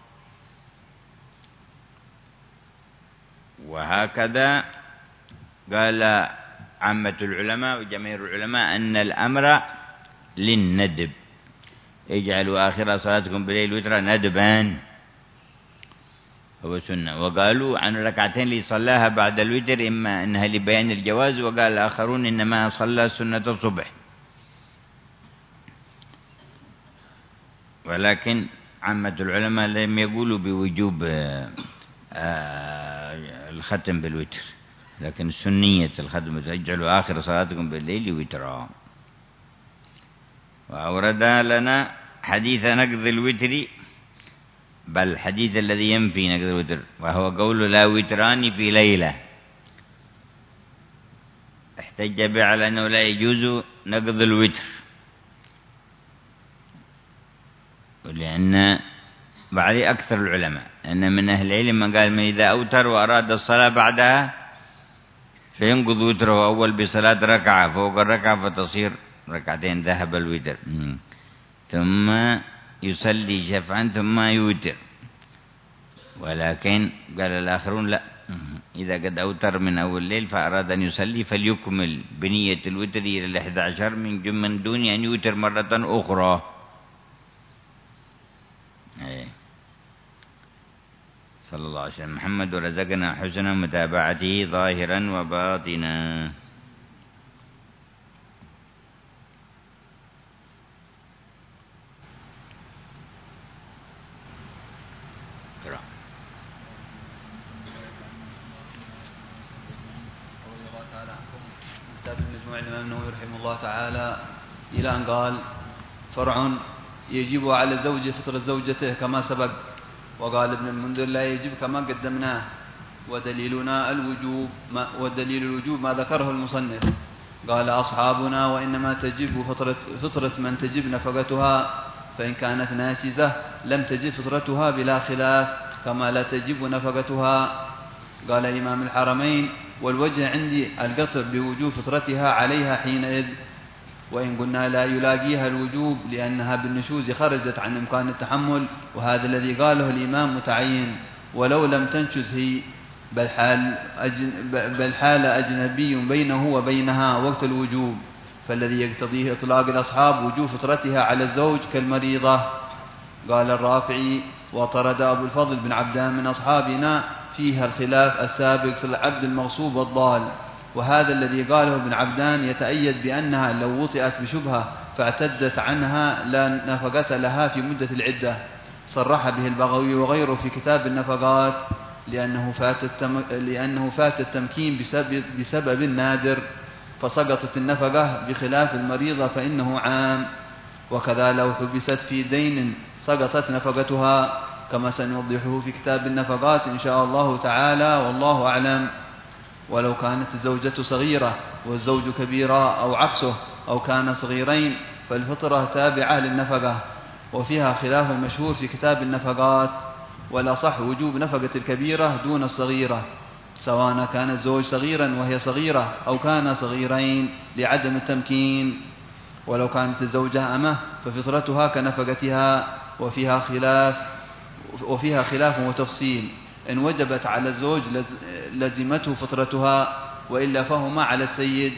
وهكذا قال عامة العلماء وجماهير العلماء أن الأمر للندب، اجعلوا آخر صلاتكم بالليل وترا ندبان هو سنة. وقالوا عن الركعتين اللي صلاها بعد الوتر إما أنها لبيان الجواز، وقال الآخرون إنما صلى سنة الصبح، ولكن عامة العلماء لم يقولوا بوجوب الختم بالوتر، لكن سنية الختم اجعلوا آخر صلاتكم بالليل وترا. وأورد لنا حديث نقض الوتر، بل الحديث الذي ينفي نقض الوتر، وهو قول لا وتران في ليلة، احتج به على أنه لا يجوز نقض الوتر، ولأن بعد أكثر العلماء أن من أهل العلم من قال من إذا أوتر وأراد الصلاة بعدها فينقض وتره أول بصلاة ركعة فوق الركعة فتصير ركعتين ذهب الوتر، ثم يصلي شفعا ثم يوتر. ولكن قال الآخرون لا، إذا قد أوتر من أول الليل فأراد أن يصلي فليكمل بنية الوتر إلى الإحدى عشر من من دون أن يوتر مرة أخرى. صلى الله عليه وسلم محمد ورزقنا حسن متابعته ظاهرا وباطنا. الإمام النووي رحمه الله تعالى إلى أن قال: فرع يجب على الزوج فطرة زوجته كما سبق. وقال ابن المنذر: لا يجب كما قدمناه. ودليلنا الوجوب ما ودليل الوجوب ما ذكره المصنف. قال أصحابنا: وإنما تجب فطرة, فطرة من تجب نفقتها، فإن كانت ناشزة لم تجب فطرتها بلا خلاف، كما لا تجب نفقتها. قال إمام الحرمين: والوجه عندي القطع بوجوب فطرتها عليها حينئذ، وإن قلنا لا يلاقيها الوجوب لأنها بالنشوز خرجت عن إمكان التحمل، وهذا الذي قاله الإمام متعين، ولو لم تنشز هي بل حال, أجن بل حال أجنبي بينه وبينها وقت الوجوب، فالذي يقتضيه إطلاق الأصحاب وجوب فطرتها على الزوج كالمريضة. قال الرافعي: وطرد أبو الفضل بن عبدان من أصحابنا فيها الخلاف السابق في العبد المغصوب والضال، وهذا الذي قاله ابن عبدان يتأيد بأنها لو وطئت بشبهة فاعتدت عنها لا نفقة لها في مدة العدة. صرح به البغوي وغيره في كتاب النفقات، لأنه فات, التم... لأنه فات التمكين بسبب... بسبب نادر فسقطت النفقة، بخلاف المريضة فإنه عام. وكذا لو حبست في دين سقطت نفقتها، كما سنوضحه في كتاب النفقات إن شاء الله تعالى، والله أعلم. ولو كانت الزوجة صغيرة والزوج كبيرا أو عكسه، أو كان صغيرين، فالفطرة تابعة للنفقة، وفيها خلاف مشهور في كتاب النفقات. والأصح وجوب نفقة الكبيرة دون الصغيرة، سواء كان الزوج صغيرا وهي صغيرة أو كان صغيرين لعدم التمكين. ولو كانت الزوجة أمه ففطرتها كنفقتها، وفيها خلاف وفيها خلاف وتفصيل. إن وجبت على الزوج لزمته فطرتها، وإلا فهما على السيد.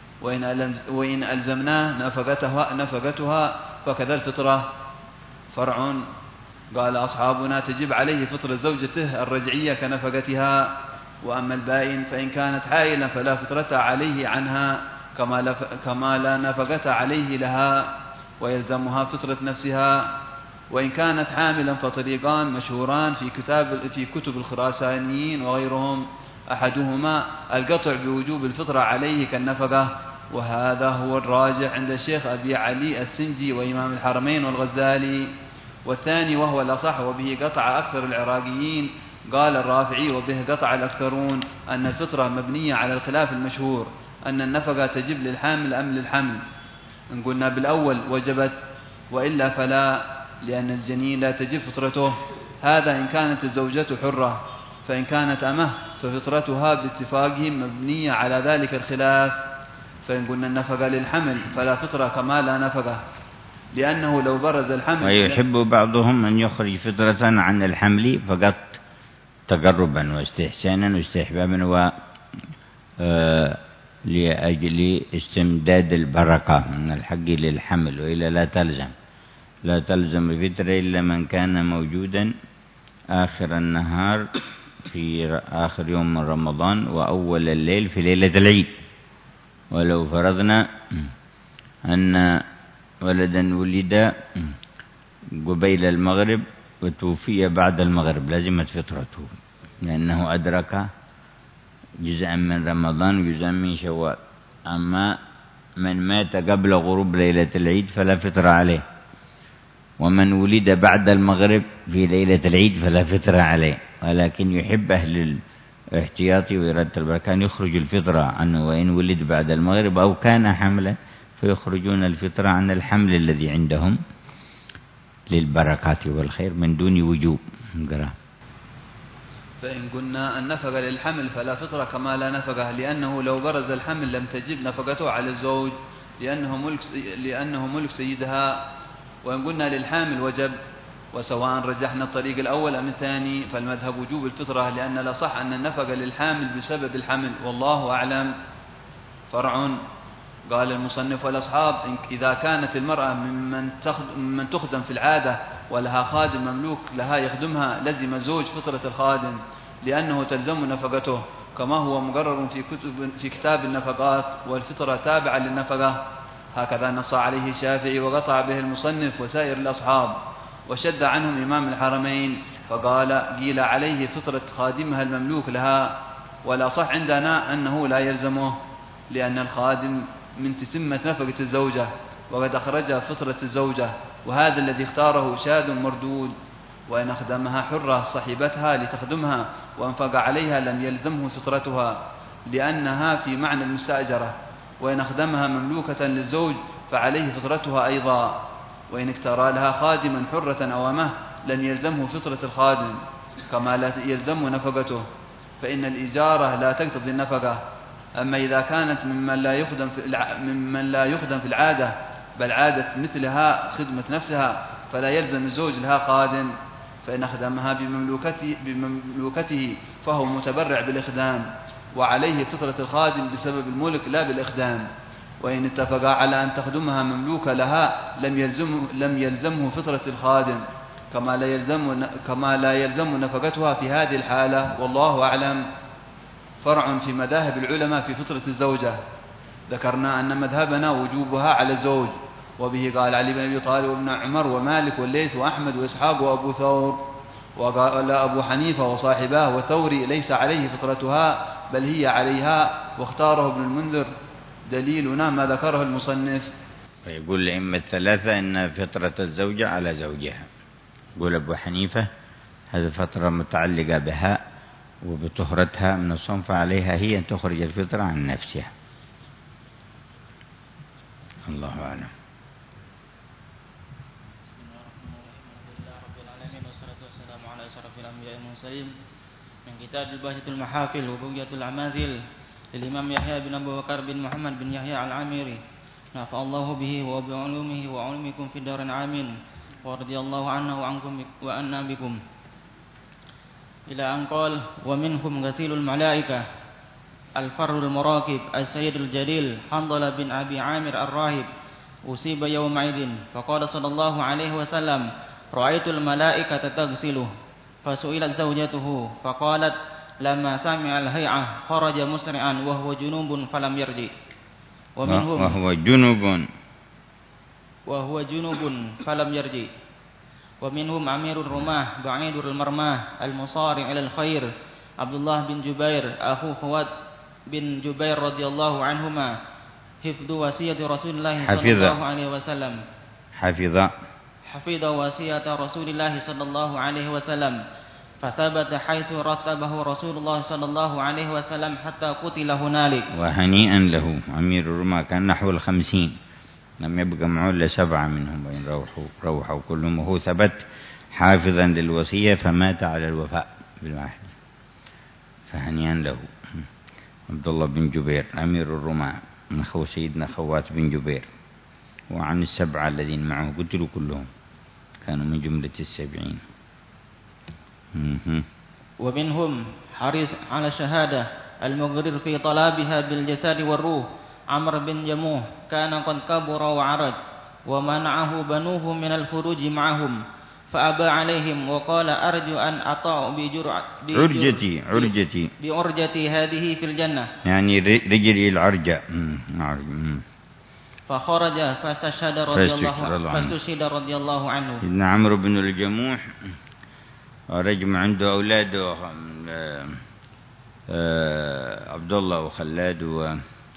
وإن ألزمناه نفقتها, نفقتها فكذا الفطرة. فرع قال أصحابنا: تجب عليه فطرة زوجته الرجعية كنفقتها. وأما البائن فإن كانت حائلا فلا فطرة عليه عنها، كما, كما لا نفقة عليه لها، ويلزمها فطرة نفسها. وإن كانت حاملا فطريقان مشهوران في, كتاب في كتب الخراسانيين وغيرهم: أحدهما القطع بوجوب الفطرة عليه كالنفقة، وهذا هو الراجح عند الشيخ أبي علي السنجي وإمام الحرمين والغزالي. والثاني وهو الأصح وبه قطع أكثر العراقيين. قال الرافعي: وبه قطع الأكثرون أن الفطرة مبنية على الخلاف المشهور أن النفقة تجب للحامل أم للحمل. إن قلنا بالأول وجبت، وإلا فلا، لأن الجنين لا تجب فطرته. هذا إن كانت الزوجة حرة، فإن كانت أمه ففطرتها باتفاقهم مبنية على ذلك الخلاف. فإن قلنا النفقة للحمل فلا فطرة كما لا نفقة، لأنه لو برز الحمل. ويحب بعضهم أن يخرج فطرة عن الحمل فقط تقربا واستحسانا واستحبابا و لأجل استمداد البركة من الحق للحمل، وإلا لا تلزم لا تلزم الفطرة إلا من كان موجودا آخر النهار في آخر يوم من رمضان وأول الليل في ليلة العيد. ولو فرضنا أن ولدا ولد قبيل المغرب وتوفي بعد المغرب لازمت فطرته، لأنه أدرك جزءا من رمضان وجزءا من شوال. أما من مات قبل غروب ليلة العيد فلا فطر عليه، ومن ولد بعد المغرب في ليلة العيد فلا فطر عليه. ولكن يحب أهل الاحتياط وإرادة البركة أن يخرج الفطرة عنه، وإن ولد بعد المغرب أو كان حملا فيخرجون الفطرة عن الحمل الذي عندهم للبركات والخير من دون وجوب. فإن قلنا النفقة للحمل فلا فطرة كما لا نفقة، لأنه لو برز الحمل لم تجب نفقته على الزوج، لأنه ملك, لأنه ملك سيدها. وإن قلنا للحامل وجب، وسواء رجحنا الطريق الأول أم الثاني فالمذهب وجوب الفطرة، لأن لا صح أن النفقة للحامل بسبب الحمل، والله أعلم. فرع. قال المصنف والأصحاب إذا كانت المرأة ممن تخدم في العادة ولها خادم مملوك لها يخدمها لزم زوج فطرة الخادم، لأنه تلزم نفقته كما هو مقرر في, كتب في كتاب النفقات، والفطرة تابعة للنفقة. هكذا نص عليه الشافعي وقطع به المصنف وسائر الأصحاب، وشد عنهم إمام الحرمين فقال قيل عليه فطرة خادمها المملوك لها، ولا صح عندنا أنه لا يلزمه، لأن الخادم من تتمة نفقة الزوجة وقد أخرجها فطرة الزوجة، وهذا الذي اختاره شاذ مردود. وإن أخدمها حرة صاحبتها لتخدمها وأنفق عليها لم يلزمه فطرتها، لأنها في معنى المستأجرة، وإن أخدمها مملوكة للزوج فعليه فطرتها أيضا. وإن اختار لها خادما حرة أو أمه لم يلزمه فطرة الخادم كما لا يلزم نفقته، فإن الإجارة لا تقتضي النفقة. أما إذا كانت ممن لا يخدم في الع... ممن لا يخدم في العادة بل عادة مثلها خدمة نفسها فلا يلزم الزوج لها خادم، فإن أخدمها بمملوكته, بمملوكته فهو متبرع بالإخدام، وعليه فطرة الخادم بسبب الملك لا بالإخدام. وإن اتفقا على أن تخدمها مملوكة لها لم يلزم لم يلزمه فطرة الخادم كما لا يلزم كما لا يلزم نفقتها في هذه الحالة، والله أعلم. فرع في مذاهب العلماء في فطرة الزوجة. ذكرنا أن مذهبنا وجوبها على الزوج، وبه قال علي بن أبي طالب وابن عمر ومالك والليث وأحمد وإسحاق وأبو ثور، وقال أبو حنيفة وصاحباه وثوري ليس عليه فطرتها بل هي عليها، واختاره ابن المنذر. دليلنا ما ذكره المصنف. فيقول الأئمة الثلاثة أن فطرة الزوجة على زوجها. يقول أبو حنيفة هذه فترة متعلقة بها وبطهرتها من الصوم، فعليها هي أن تخرج الفطرة عن نفسها. الله أعلم. من كتاب البهجة المحافل وبغية العماثل للإمام يحيى بن أبو بكر بن محمد بن يحيى العامري، نفع الله به وبعلومه وعلمكم في الدار عامين، ورضي الله عنه وعنكم وأنا بكم، إلى أن قال: ومنهم غسيل الملائكة الفر المراكب السيد الجليل حنظلة بن أبي عامر الراهب أصيب يومئذ، فقال صلى الله عليه وسلم: رأيت الملائكة تغسله، فسئلت زوجته فقالت: لما سمع الهيعة خرج مسرعا وهو جنوب فلم يرجع. ومنهم وهو جنوب وهو جنوب فلم يرجع. ومنهم أمير الرماة بعيد المرماه المصارع إلى الخير عبد الله بن جبير أخو خوات بن جبير رضي الله عنهما، حفظ وصية رسول الله صلى الله عليه وسلم حفظ حفظ وصية رسول الله صلى الله عليه وسلم، فثبت حيث رتبه رسول الله صلى الله عليه وسلم حتى قتل هنالك. وهنيئا له. أمير الرماة كان نحو الخمسين، لم يبقى معه إلا سبعة منهم وإن روحوا, روحوا كلهم، وهو ثبت حافظا للوصية فمات على الوفاء بالواحد، فهنيئا له. عبد الله بن جبير أمير الرماة من خو سيدنا خوات بن جبير، وعن السبعة الذين معه قتلوا كلهم، كانوا من جملة السبعين. ومنهم حريص على الشهادة المغرر في طلبها بالجسد والروح عمرو بن جموح، كان قد كبر وعرج ومنعه بنوه من الخروج معهم، فأبى عليهم وقال: أرجو أن أطاع بعرجتي عرجتي بعرجتي هذه في الجنة، يعني رجلي العرجة. فخرج فاستشهد رضي الله فاستشهد رضي الله عنه. إن عمرو بن الجموح رجم عنده أولاده عبد الله وخلاد، و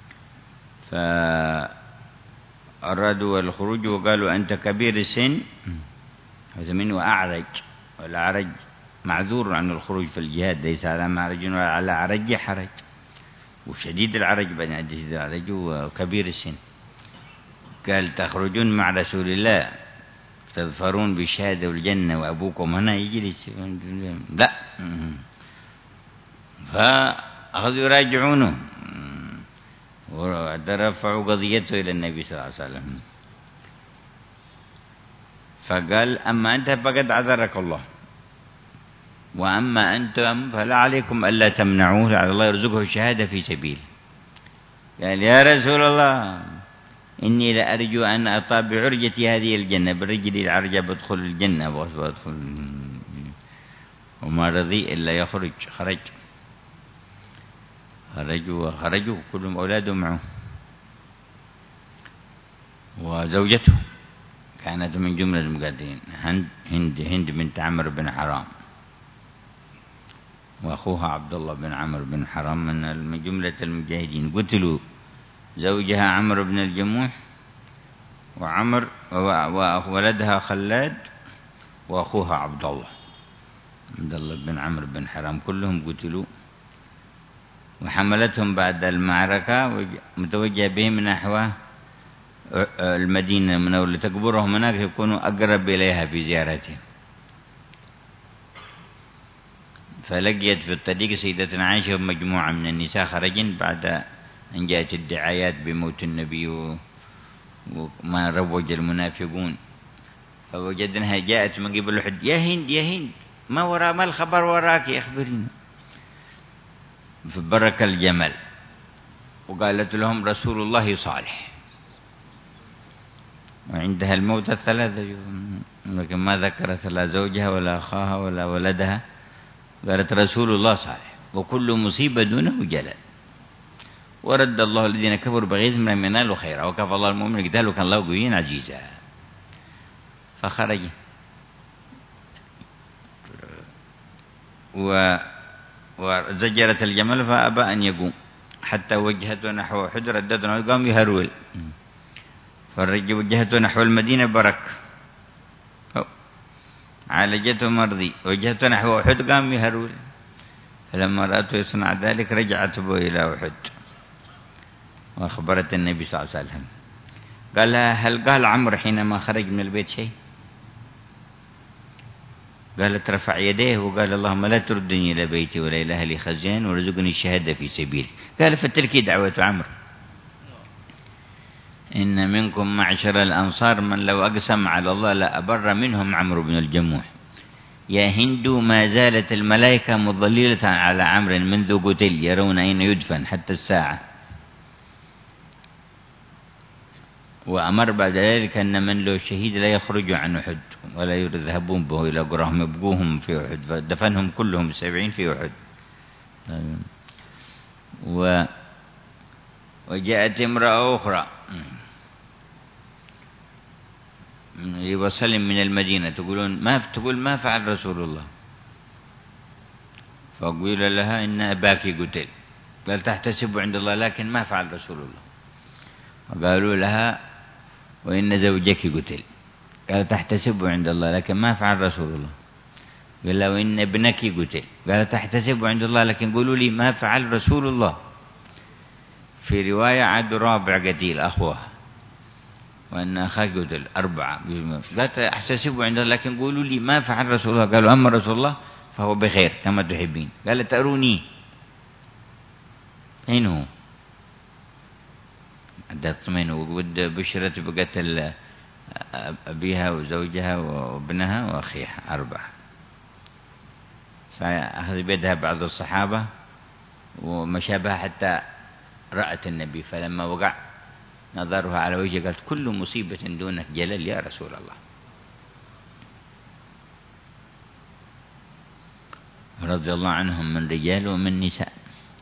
فأرادوا الخروج وقالوا: أنت كبير السن، هذا منه أعرج، والأعرج معذور عن الخروج في الجهاد، ليس على معرج ولا على عرج حرج، وشديد العرج بين شديد العرج وكبير السن. قال: تخرجون مع رسول الله تظفرون بالشهادة والجنة وأبوكم هنا يجلس، لا. فأخذوا يراجعونه ورفعوا قضيته إلى النبي صلى الله عليه وسلم، فقال أما أنت فقد عذرك الله، وأما أنتم فلا عليكم ألا تمنعوه لعل الله يرزقه الشهادة في سبيل. قال يا رسول الله إني لأرجو أن أطأ بعرجتي هذه الجنة، برجلي العرجة بدخل الجنة بدخل، وما رضي إلا يخرج. خرج خرجوا وخرجوا كلهم أولاده معه، وزوجته كانت من جملة المقاتلين هند هند هند بنت عمرو بن حرام، وأخوها عبد الله بن عمرو بن حرام من جملة المجاهدين. قتلوا زوجها عمرو بن الجموح وعمر وولدها خلاد وأخوها عبد الله عبد الله بن عمرو بن حرام، كلهم قتلوا. وحملتهم بعد المعركة متوجهة بهم نحو المدينة من أول تقبرهم هناك يكونوا أقرب إليها في زيارتهم. فلقيت في الطريق سيدتنا عائشة ومجموعة من النساء خرجن بعد أن جاءت الدعايات بموت النبي وما روج المنافقون، فوجدناها جاءت من قبل أحد يا هند يا هند ما وراء ما الخبر وراك أخبرني. فبرك الجمل وقالت لهم رسول الله صالح، وعندها الموت الثلاثة لكن ما ذكرت لا زوجها ولا أخاها ولا ولدها، قالت رسول الله صالح وكل مصيبة دونه جلل، ورد الله الذين كفروا بغيظهم لم ينالوا خيرا وكفى الله المؤمنين قتال وكان الله قويا عزيزا. فخرج و وزجرت الجمل فأبى أن يقوم حتى وجهته نحو أحد، رددنا وقام يهرول، فالرجل وجهته نحو المدينة برك، عالجته مرضي، وجهته نحو أحد قام يهرول، فلما رأته يصنع ذلك رجعت به إلى أحد وأخبرت النبي صلى الله عليه وسلم. قال هل قال عمرو حينما خرج من البيت شيء؟ قالت رفع يديه وقال اللهم لا تردني إلى بيتي ولا إلى أهلي خزيان ورزقني الشهادة في سبيل. قال فتلك دعوة عمرو إن منكم معشر الأنصار من لو أقسم على الله لا أبر منهم عمرو بن الجموح. يا هند ما زالت الملائكة مضللة على عمرو منذ قتل يرون أين يدفن حتى الساعة. وأمر بعد ذلك أن من له شهيد لا يخرج عن أحد ولا يذهبون به إلى قراهم يبقوهم في أحد، فدفنهم كلهم سبعين في أحد. و وجاءت امرأة أخرى وسلم من المدينة تقولون ما تقول ما فعل رسول الله، فقيل لها إن أباك قتل، قال تحتسب عند الله لكن ما فعل رسول الله. وقالوا لها وإن زوجك قتل، قال تحتسب عند الله لكن ما فعل رسول الله. قال لها وإن ابنك قتل، قال تحتسب عند الله لكن قولوا لي ما فعل رسول الله. في رواية عاد رابع قتيل أخوها، وأن أخاك قتل أربعة، قالت أحتسب عند الله لكن قولوا لي ما فعل رسول الله. قالوا أما رسول الله فهو بخير كما تحبين. قالت أروني أين هو؟ عدت طمين وود بشرت بقتل أبيها وزوجها وابنها وأخيها أربعة. فأخذ بيدها بعض الصحابة ومشى بها حتى رأت النبي، فلما وقع نظرها على وجهه قالت كل مصيبة دونك جلل يا رسول الله. رضي الله عنهم من رجال ومن نساء،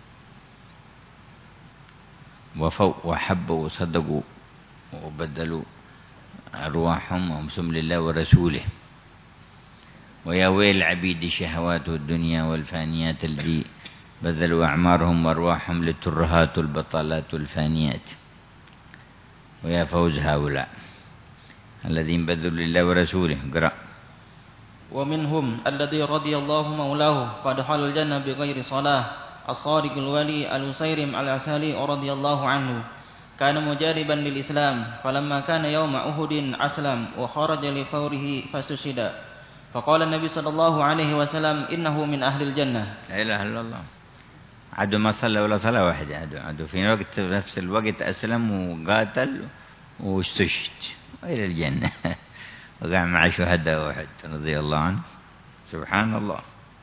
وفوا وحبوا وصدقوا وبدلوا أرواحهم ومسلم لله ورسوله. ويا ويل عبيد شهوات الدنيا والفانيات الذي بذلوا أعمارهم وأرواحهم للترهات والبطالات والفانيات. ويا فوز هؤلاء الذين بذلوا لله ورسوله. قرأ. ومنهم الذي رضي الله مولاه فدخل الجنة بغير صلاة الصادق الولي الأسيرم العسالي رضي الله عنه، كان مجاربا للإسلام، فلما كان يوم أحد أسلم وخرج لفوره فاستشهد، فقال النبي صلى الله عليه وسلم إنه من أهل الجنة. لا إله إلا الله. عدو ما صلى ولا صلاة واحدة، عدو عدو في وقت نفس الوقت أسلم وقاتل واستشهد وإلى الجنة. وقع مع شهداء أحد رضي الله عنه. سبحان الله.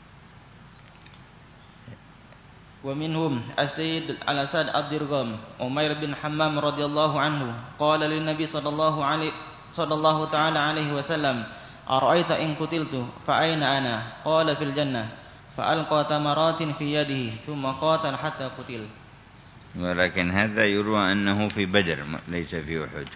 ومنهم السيد الأسد الدرغام عمير بن حمام رضي الله عنه قال للنبي صلى الله عليه صلى الله تعالى عليه وسلم: أرأيت إن قتلت فأين أنا؟ قال: في الجنة. فألقى تمرات في يده ثم قاتل حتى قتل. ولكن هذا يروى أنه في بدر ليس في أحد.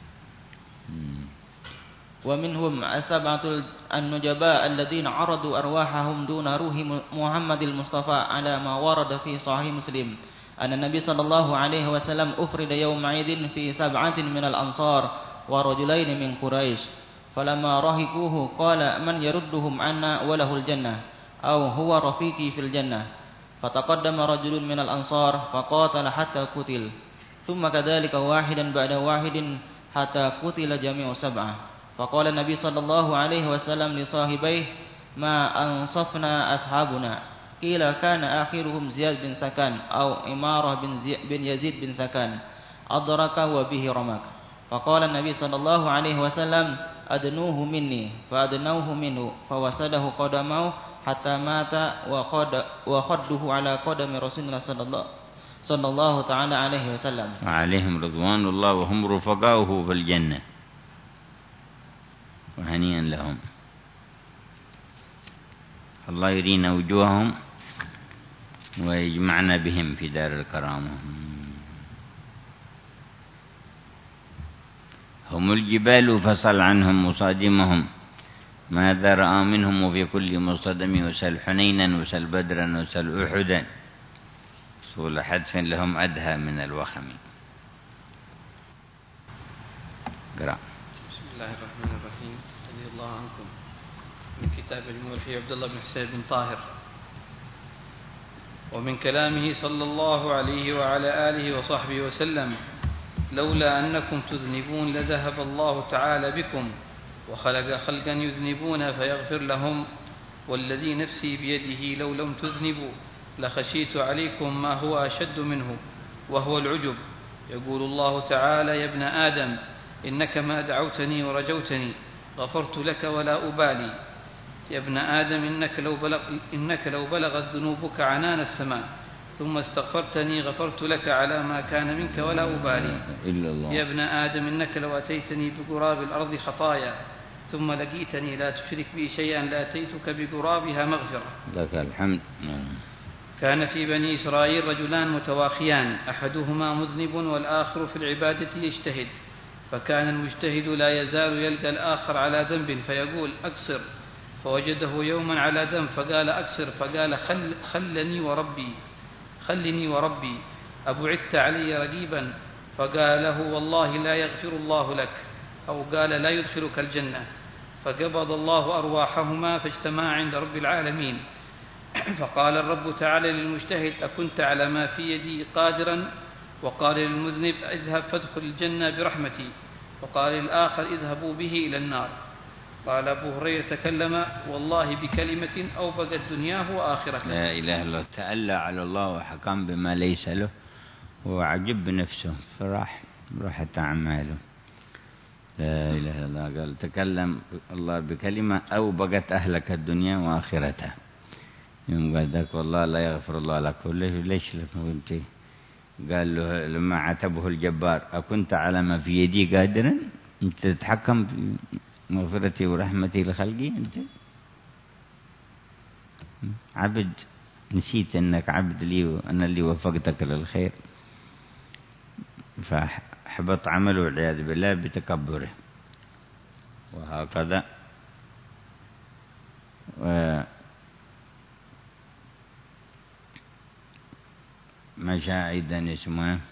ومنهم السبعة النجباء الذين عرضوا أرواحهم دون روح محمد المصطفى على ما ورد في صحيح مسلم أن النبي صلى الله عليه وسلم أفرد يومئذ في سبعة من الأنصار ورجلين من قريش، فلما رهقوه قال: من يردهم عنا وله الجنة، أو هو رفيقي في الجنة. فتقدم رجل من الأنصار فقاتل حتى قتل، ثم كذلك واحدا بعد واحد حتى قتل جميع سبعة. فقال النبي صلى الله عليه وسلم لصاحبيه: ما أنصفنا أصحابنا. قيل: كان آخرهم زياد بن سكان أو إمارة بن يزيد بن سكان، أدرك وبه رمك. فقال النبي صلى الله عليه وسلم: أدنوه مني. فأدنوه منه فوسده قدمه حتى مات وخد وخده على قدم رسول الله صلى الله صلى الله تعالى عليه وسلم وعليهم رضوان الله وهم رفقاؤه في الجنة، وهنيئا لهم. الله يرينا وجوههم ويجمعنا بهم في دار الكرامة. هم الجبال فصل عنهم مصادمهم، ماذا رأى منهم وفي كل مصطدم. وسل حنينا وسل بدرا وسل أحدا، صول حدث لهم أدهى من الوخم. قرأ. بسم الله الرحمن الرحيم. رضي الله عنكم. من كتاب الموحي عبد الله بن حسين بن طاهر. ومن كلامه صلى الله عليه وعلى آله وصحبه وسلم: لولا أنكم تذنبون لذهب الله تعالى بكم وخلق خلقا يذنبون فيغفر لهم، والذي نفسي بيده لو لم تذنبوا لخشيت عليكم ما هو أشد منه، وهو العجب. يقول الله تعالى: يا ابن آدم إنك ما دعوتني ورجوتني غفرت لك ولا أبالي. يا ابن آدم إنك لو, بلغ إنك لو بلغت ذنوبك عنان السماء ثم استغفرتني غفرت لك على ما كان منك ولا أبالي. يا ابن آدم إنك لو أتيتني بقراب الأرض خطايا ثم لقيتني لا تشرك بي شيئا لأتيتك بقرابها مغفرة. لك الحمد. كان في بني إسرائيل رجلان متواخيان، أحدهما مذنب والآخر في العبادة يجتهد، فكان المجتهد لا يزال يلقى الآخر على ذنب فيقول: أقصر. فوجده يوما على ذنب فقال: أقصر. فقال: خل خلني وربي خلني وربي أبعدت علي رقيبا. فقال له: والله لا يغفر الله لك، أو قال: لا يدخلك الجنة. فقبض الله أرواحهما فاجتمعا عند رب العالمين. فقال الرب تعالى للمجتهد: أكنت على ما في يدي قادرا؟ وقال للمذنب: اذهب فادخل الجنة برحمتي. وقال للآخر: اذهبوا به إلى النار. قال أبو هريرة: تكلم والله بكلمة أوبقت دنياه وآخرته. لا إله إلا الله. تألى على الله وحكم بما ليس له وعجب بنفسه فراح راحت أعماله. لا إله إلا الله. قال: تكلم الله بكلمة أوبقت أهلك الدنيا وآخرتها. يوم قال ذاك: والله لا يغفر الله لك. ليش لك وانت؟ قال له لما عتبه الجبار: أكنت على ما في يدي قادرا؟ أنت تتحكم في مغفرتي ورحمتي لخلقي؟ أنت عبد، نسيت أنك عبد لي وأنا اللي وفقتك للخير. فحبط عمله والعياذ بالله بتكبره. وهكذا و ما جاء أيضا اسمه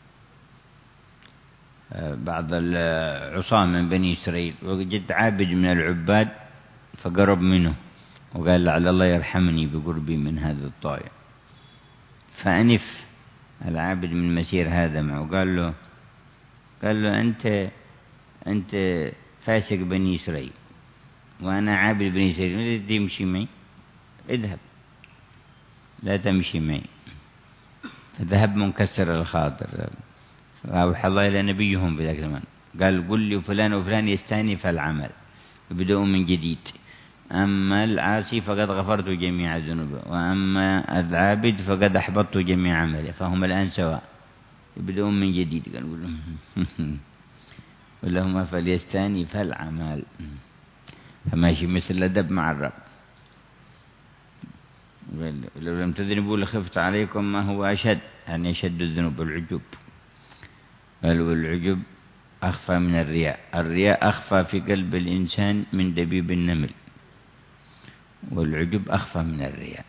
بعض العصاة من بني إسرائيل، وجد عابد من العباد فقرب منه وقال: لعل الله يرحمني بقربي من هذا الطائع. فأنف العابد من مسير هذا معه وقال له قال له أنت أنت فاسق بني إسرائيل وأنا عابد بني إسرائيل، لا تمشي معي، اذهب لا تمشي معي. فذهب منكسر الخاطر. أوحى الله إلى نبيهم بذلك الزمان قال: قل لي فلان وفلان يستأنف العمل. يبدأ من جديد. أما العاصي فقد غفرت جميع ذنوبه، وأما العابد فقد أحبطت جميع عمله، فهم الآن سواء يبدأون من جديد. قال ولهما فليستانف الأعمال، فماشي مثل الأدب مع الرب. لو لم تذنبوا لخفت عليكم ما هو أشد، يعني أشد الذنوب العجب. قال والعجب أخفى من الرياء، الرياء أخفى في قلب الإنسان من دبيب النمل، والعجب أخفى من الرياء.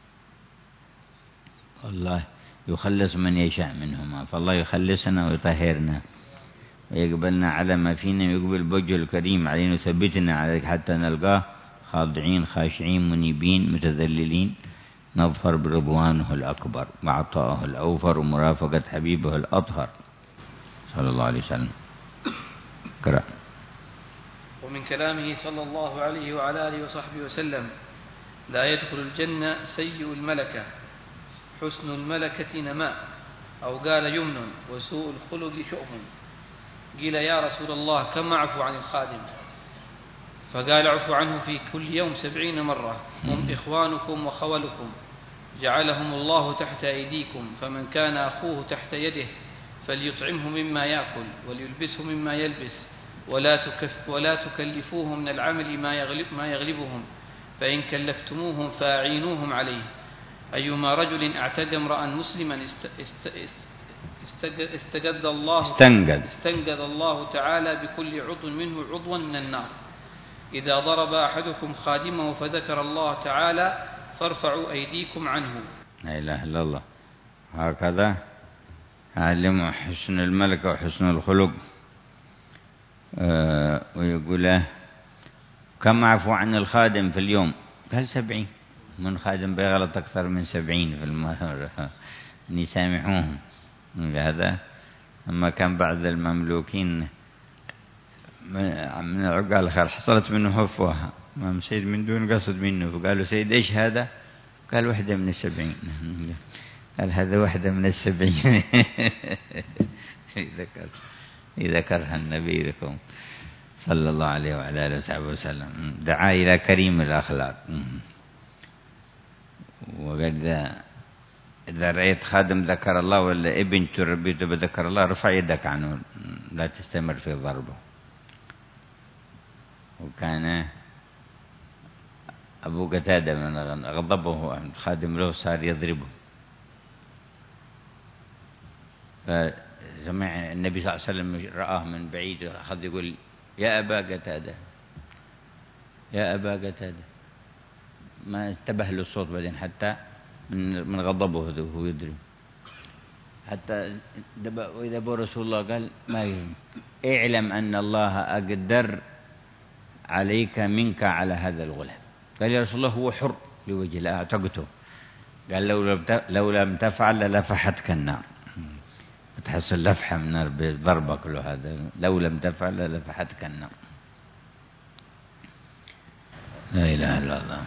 والله يخلص من يشاء منهما، فالله يخلصنا ويطهرنا ويقبلنا على ما فينا، ويقبل بوجه الكريم علينا ويثبتنا عليك حتى نلقاه خاضعين خاشعين منيبين متذللين، نظفر برضوانه الأكبر وعطاءه الأوفر ومرافقة حبيبه الأطهر صلى الله عليه وسلم. قرأ. ومن كلامه صلى الله عليه وعلى آله وصحبه وسلم: لا يدخل الجنة سيء الملكة، حسن الملكة نماء، أو قال يمن، وسوء الخلق شؤم. قيل يا رسول الله كم أعفو عن الخادم؟ فقال اعفو عنه في كل يوم سبعين مرة، هم إخوانكم وخولكم، جعلهم الله تحت أيديكم، فمن كان أخوه تحت يده فليطعمه مما يأكل وليلبسه مما يلبس، ولا, تكف ولا تكلفوه من العمل ما, يغلب ما يغلبهم، فإن كلفتموهم فأعينوهم عليه. أيما رجل اعتدى امرأ مسلما است است استجد الله استنقذ استنقذ الله تعالى بكل عضو منه عضوا من النار. إذا ضرب أحدكم خادمه فذكر الله تعالى فارفعوا أيديكم عنه. لا إله إلا الله. هكذا علموا حسن الملكة وحسن الخلق. أه ويقول كم عفو عن الخادم في اليوم؟ قال سبعين. من خادم بيغلط أكثر من سبعين في المرة يسامحوهم هذا. أما كان بعض المملوكين من العقال الخير حصلت منه هفوها، ما مسيد من دون قصد منه، فقالوا سيد إيش هذا؟ قال وحدة من السبعين. قال هذا وحدة من السبعين. ذكر ذكرها النبي لكم صلى الله عليه وعلى آله وصحبه وسلم. دعا إلى كريم الأخلاق. وقد إذا رأيت خادم ذكر الله ولا ابن تربيته بذكر الله رفع يدك عنه، لا تستمر في ضربه. وكان أبو قتادة من غضبه خادم له صار يضربه، فسمع النبي صلى الله عليه وسلم رآه من بعيد أخذ يقول يا أبا قتادة يا أبا قتادة، ما انتبه له الصوت بعدين حتى من من غضبه وهو يضرب، حتى وإذا أبو رسول الله قال ما يهم، اعلم أن الله أقدر عليك منك على هذا الغلام. قال يا رسول الله هو حر لوجه الله أعتقته. قال لو لم لو لم تفعل للفحتك النار، تحصل لفحة من النار بضربك له هذا، لو لم تفعل للفحتك النار. لا إله إلا الله.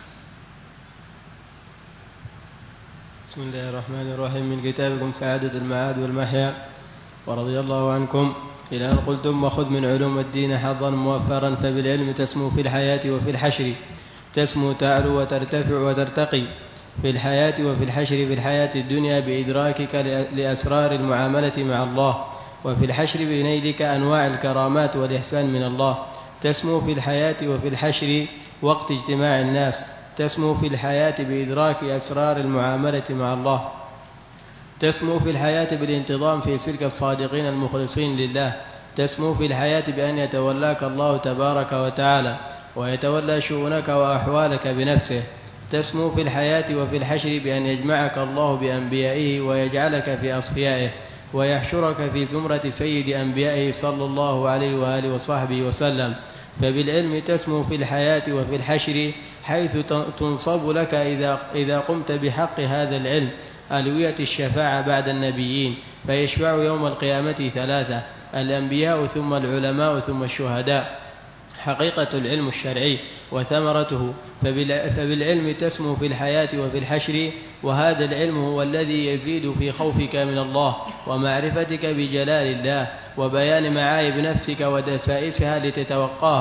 بسم الله الرحمن الرحيم. من كتابكم سعادة المعاد والمحيا، ورضي الله عنكم إلى أن قلتم وخذ من علوم الدين حظا موفرا، فبالعلم تسمو في الحياة وفي الحشر، تسمو تعلو وترتفع وترتقي في الحياة وفي الحشر، في الحياة الدنيا بإدراكك لأسرار المعاملة مع الله، وفي الحشر بنيلك أنواع الكرامات والإحسان من الله. تسمو في الحياة وفي الحشر وقت اجتماع الناس، تسمو في الحياة بإدراك أسرار المعاملة مع الله. تسمو في الحياة بالانتظام في سلك الصادقين المخلصين لله. تسمو في الحياة بأن يتولاك الله تبارك وتعالى ويتولى شؤونك وأحوالك بنفسه. تسمو في الحياة وفي الحشر بأن يجمعك الله بأنبيائه ويجعلك في أصفيائه ويحشرك في زمرة سيد أنبيائه صلى الله عليه وآله وصحبه وسلم. فبالعلم تسمو في الحياة وفي الحشر، حيث تنصب لك إذا, إذا قمت بحق هذا العلم ألوية الشفاعة بعد النبيين، فيشفع يوم القيامة ثلاثة: الأنبياء ثم العلماء ثم الشهداء. حقيقة العلم الشرعي وثمرته. فبالعلم تسمو في الحياة وفي الحشر، وهذا العلم هو الذي يزيد في خوفك من الله ومعرفتك بجلال الله وبيان معايب نفسك ودسائسها لتتوقاها،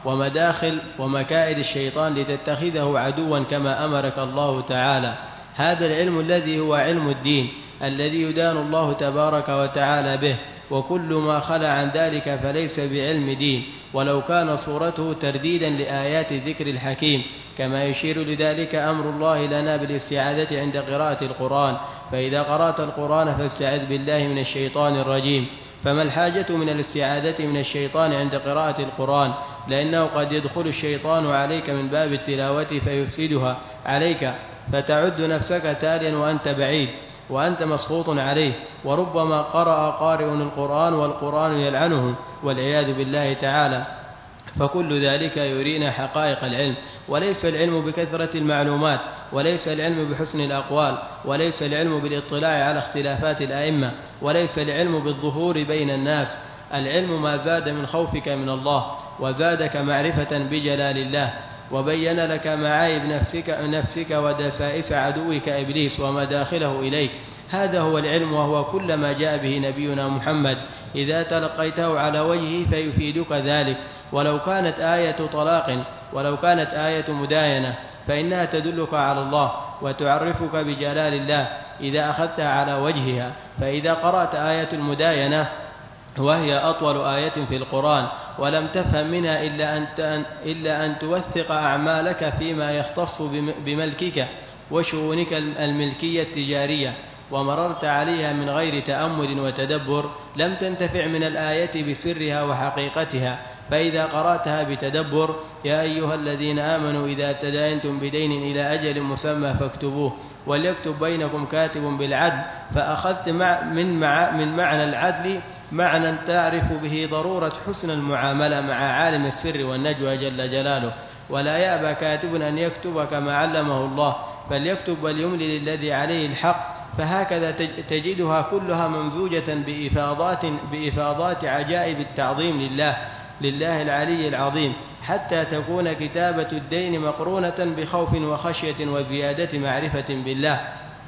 ومداخل ومكائد الشيطان لتتخذه عدوا كما أمرك الله تعالى. هذا العلم الذي هو علم الدين الذي يدان الله تبارك وتعالى به، وكل ما خلا عن ذلك فليس بعلم دين، ولو كان صورته ترديدا لآيات ذكر الحكيم، كما يشير لذلك أمر الله لنا بالاستعاذة عند قراءة القرآن، فإذا قرأت القرآن فاستعذ بالله من الشيطان الرجيم. فما الحاجة من الاستعاذة من الشيطان عند قراءة القرآن؟ لأنه قد يدخل الشيطان عليك من باب التلاوة فيفسدها عليك، فتعد نفسك تاليا وأنت بعيد وأنت مسخوط عليه، وربما قرأ قارئ القرآن والقرآن يلعنه والعياذ بالله تعالى. فكل ذلك يرينا حقائق العلم، وليس العلم بكثرة المعلومات، وليس العلم بحسن الأقوال، وليس العلم بالاطلاع على اختلافات الأئمة، وليس العلم بالظهور بين الناس. العلم ما زاد من خوفك من الله وزادك معرفة بجلال الله، وبين لك معايب نفسك, نفسك ودسائس عدوك إبليس ومداخله إليك. هذا هو العلم، وهو كل ما جاء به نبينا محمد. إذا تلقيته على وجهه فيفيدك ذلك، ولو كانت آية طلاق ولو كانت آية مداينة فإنها تدلك على الله وتعرفك بجلال الله إذا أخذتها على وجهها. فإذا قرأت آية المداينة وهي أطول آية في القرآن ولم تفهم منها إلا أن, إلا أن توثق أعمالك فيما يختص بملكك وشؤونك الملكية التجارية، ومررت عليها من غير تأمل وتدبر، لم تنتفع من الآية بسرها وحقيقتها. فإذا قرأتها بتدبر: يا أيها الذين آمنوا إذا تداينتم بدين إلى أجل مسمى فاكتبوه وليكتب بينكم كاتب بالعدل، فأخذت مع من, مع من معنى العدل معنى تعرف به ضرورة حسن المعاملة مع عالم السر والنجوى جل جلاله. ولا يأبى كاتب أن يكتب كما علمه الله، فليكتب وليملل الذي عليه الحق. فهكذا تجدها كلها ممزوجة بإفاضات, بإفاضات عجائب التعظيم لله لله العلي العظيم، حتى تكون كتابة الدين مقرونة بخوف وخشية وزيادة معرفة بالله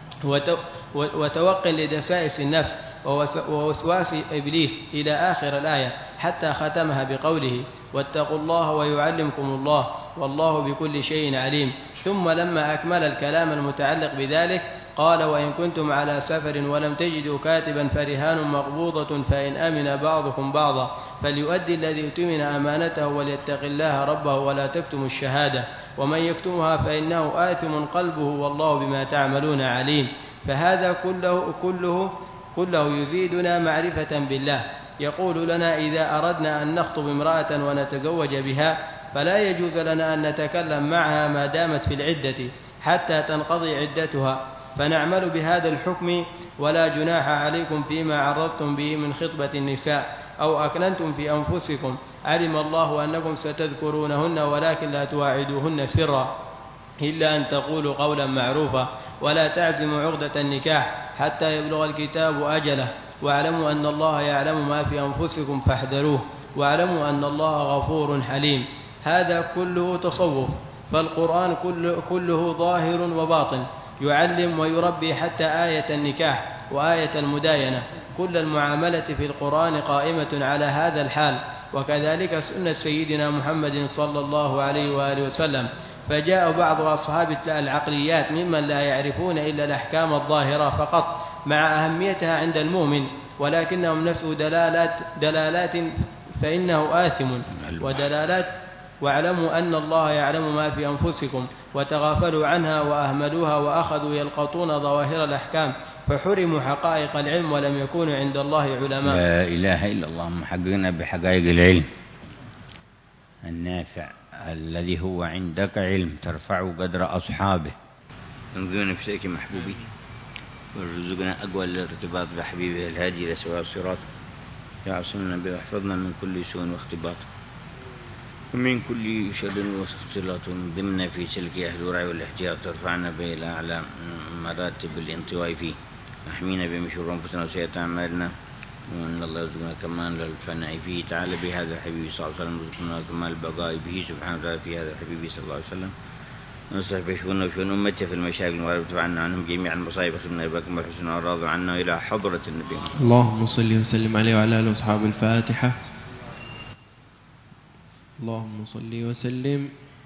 وتوق لدسائس النفس ووسواس إبليس إلى آخر الآية، حتى ختمها بقوله: واتقوا الله ويعلمكم الله والله بكل شيء عليم. ثم لما أكمل الكلام المتعلق بذلك قال: وإن كنتم على سفر ولم تجدوا كاتبا فرهان مقبوضة فإن أمن بعضكم بعضا فليؤدي الذي اؤتمن أمانته وليتق الله ربه ولا تكتموا الشهادة ومن يكتمها فإنه آثم قلبه والله بما تعملون عليم. فهذا كله, كله, كله يزيدنا معرفة بالله. يقول لنا: إذا أردنا أن نخطب امرأة ونتزوج بها فلا يجوز لنا أن نتكلم معها ما دامت في العدة حتى تنقضي عدتها، فنعمل بهذا الحكم. ولا جناح عليكم فيما عرضتم به من خطبة النساء أو أكننتم في أنفسكم، علم الله أنكم ستذكرونهن ولكن لا تواعدوهن سرا إلا أن تقولوا قولا معروفا، ولا تعزموا عقدة النكاح حتى يبلغ الكتاب أجله، واعلموا أن الله يعلم ما في أنفسكم فاحذروه، واعلموا أن الله غفور حليم. هذا كله تصوف، فالقرآن كله ظاهر وباطن، يعلم ويربي حتى آية النكاح وآية المداينة. كل المعاملة في القرآن قائمة على هذا الحال، وكذلك سنة سيدنا محمد صلى الله عليه وآله وسلم. فجاء بعض أصحاب العقليات ممن لا يعرفون إلا الأحكام الظاهرة فقط مع أهميتها عند المؤمن، ولكنهم نسوا دلالات, دلالات فإنه آثم ودلالات واعلموا أن الله يعلم ما في أنفسكم، وتغافلوا عنها وأهملوها وأخذوا يلقطون ظواهر الأحكام فحرموا حقائق العلم ولم يكونوا عند الله علماء. لا إله إلا الله، محققنا بحقائق العلم النافع الذي هو عندك علم ترفع قدر أصحابه. انظروا نفسك محبوبي وارزقنا أقوى الارتباط بحبيبه الهادي إلى سواء الصراط، يعصمنا بيحفظنا من كل سوء واختباط ومن كل شر واختلاط، ضمنا في سلك أهل الورع والاحتياط، ترفعنا به إلى أعلى مراتب الانطواء فيه، نحمينا بمشور أنفسنا وسيئات أعمالنا، وأن الله يرزقنا كمال الفناء فيه. تعالى بهذا حبيبي صلى الله عليه وسلم رزقنا كمال البقاء به سبحانه وتعالى في هذا حبيبي صلى الله عليه وسلم. نصح بشؤوننا وشؤون أمته في المشاكل وارتفع عنا عنهم جميعا المصائب، خذنا إباكم والحسن والراض عنا إلى حضرة النبي. اللهم صل وسلم عليه وعلى آله وأصحابه. الفاتحة. اللهم صل وسلم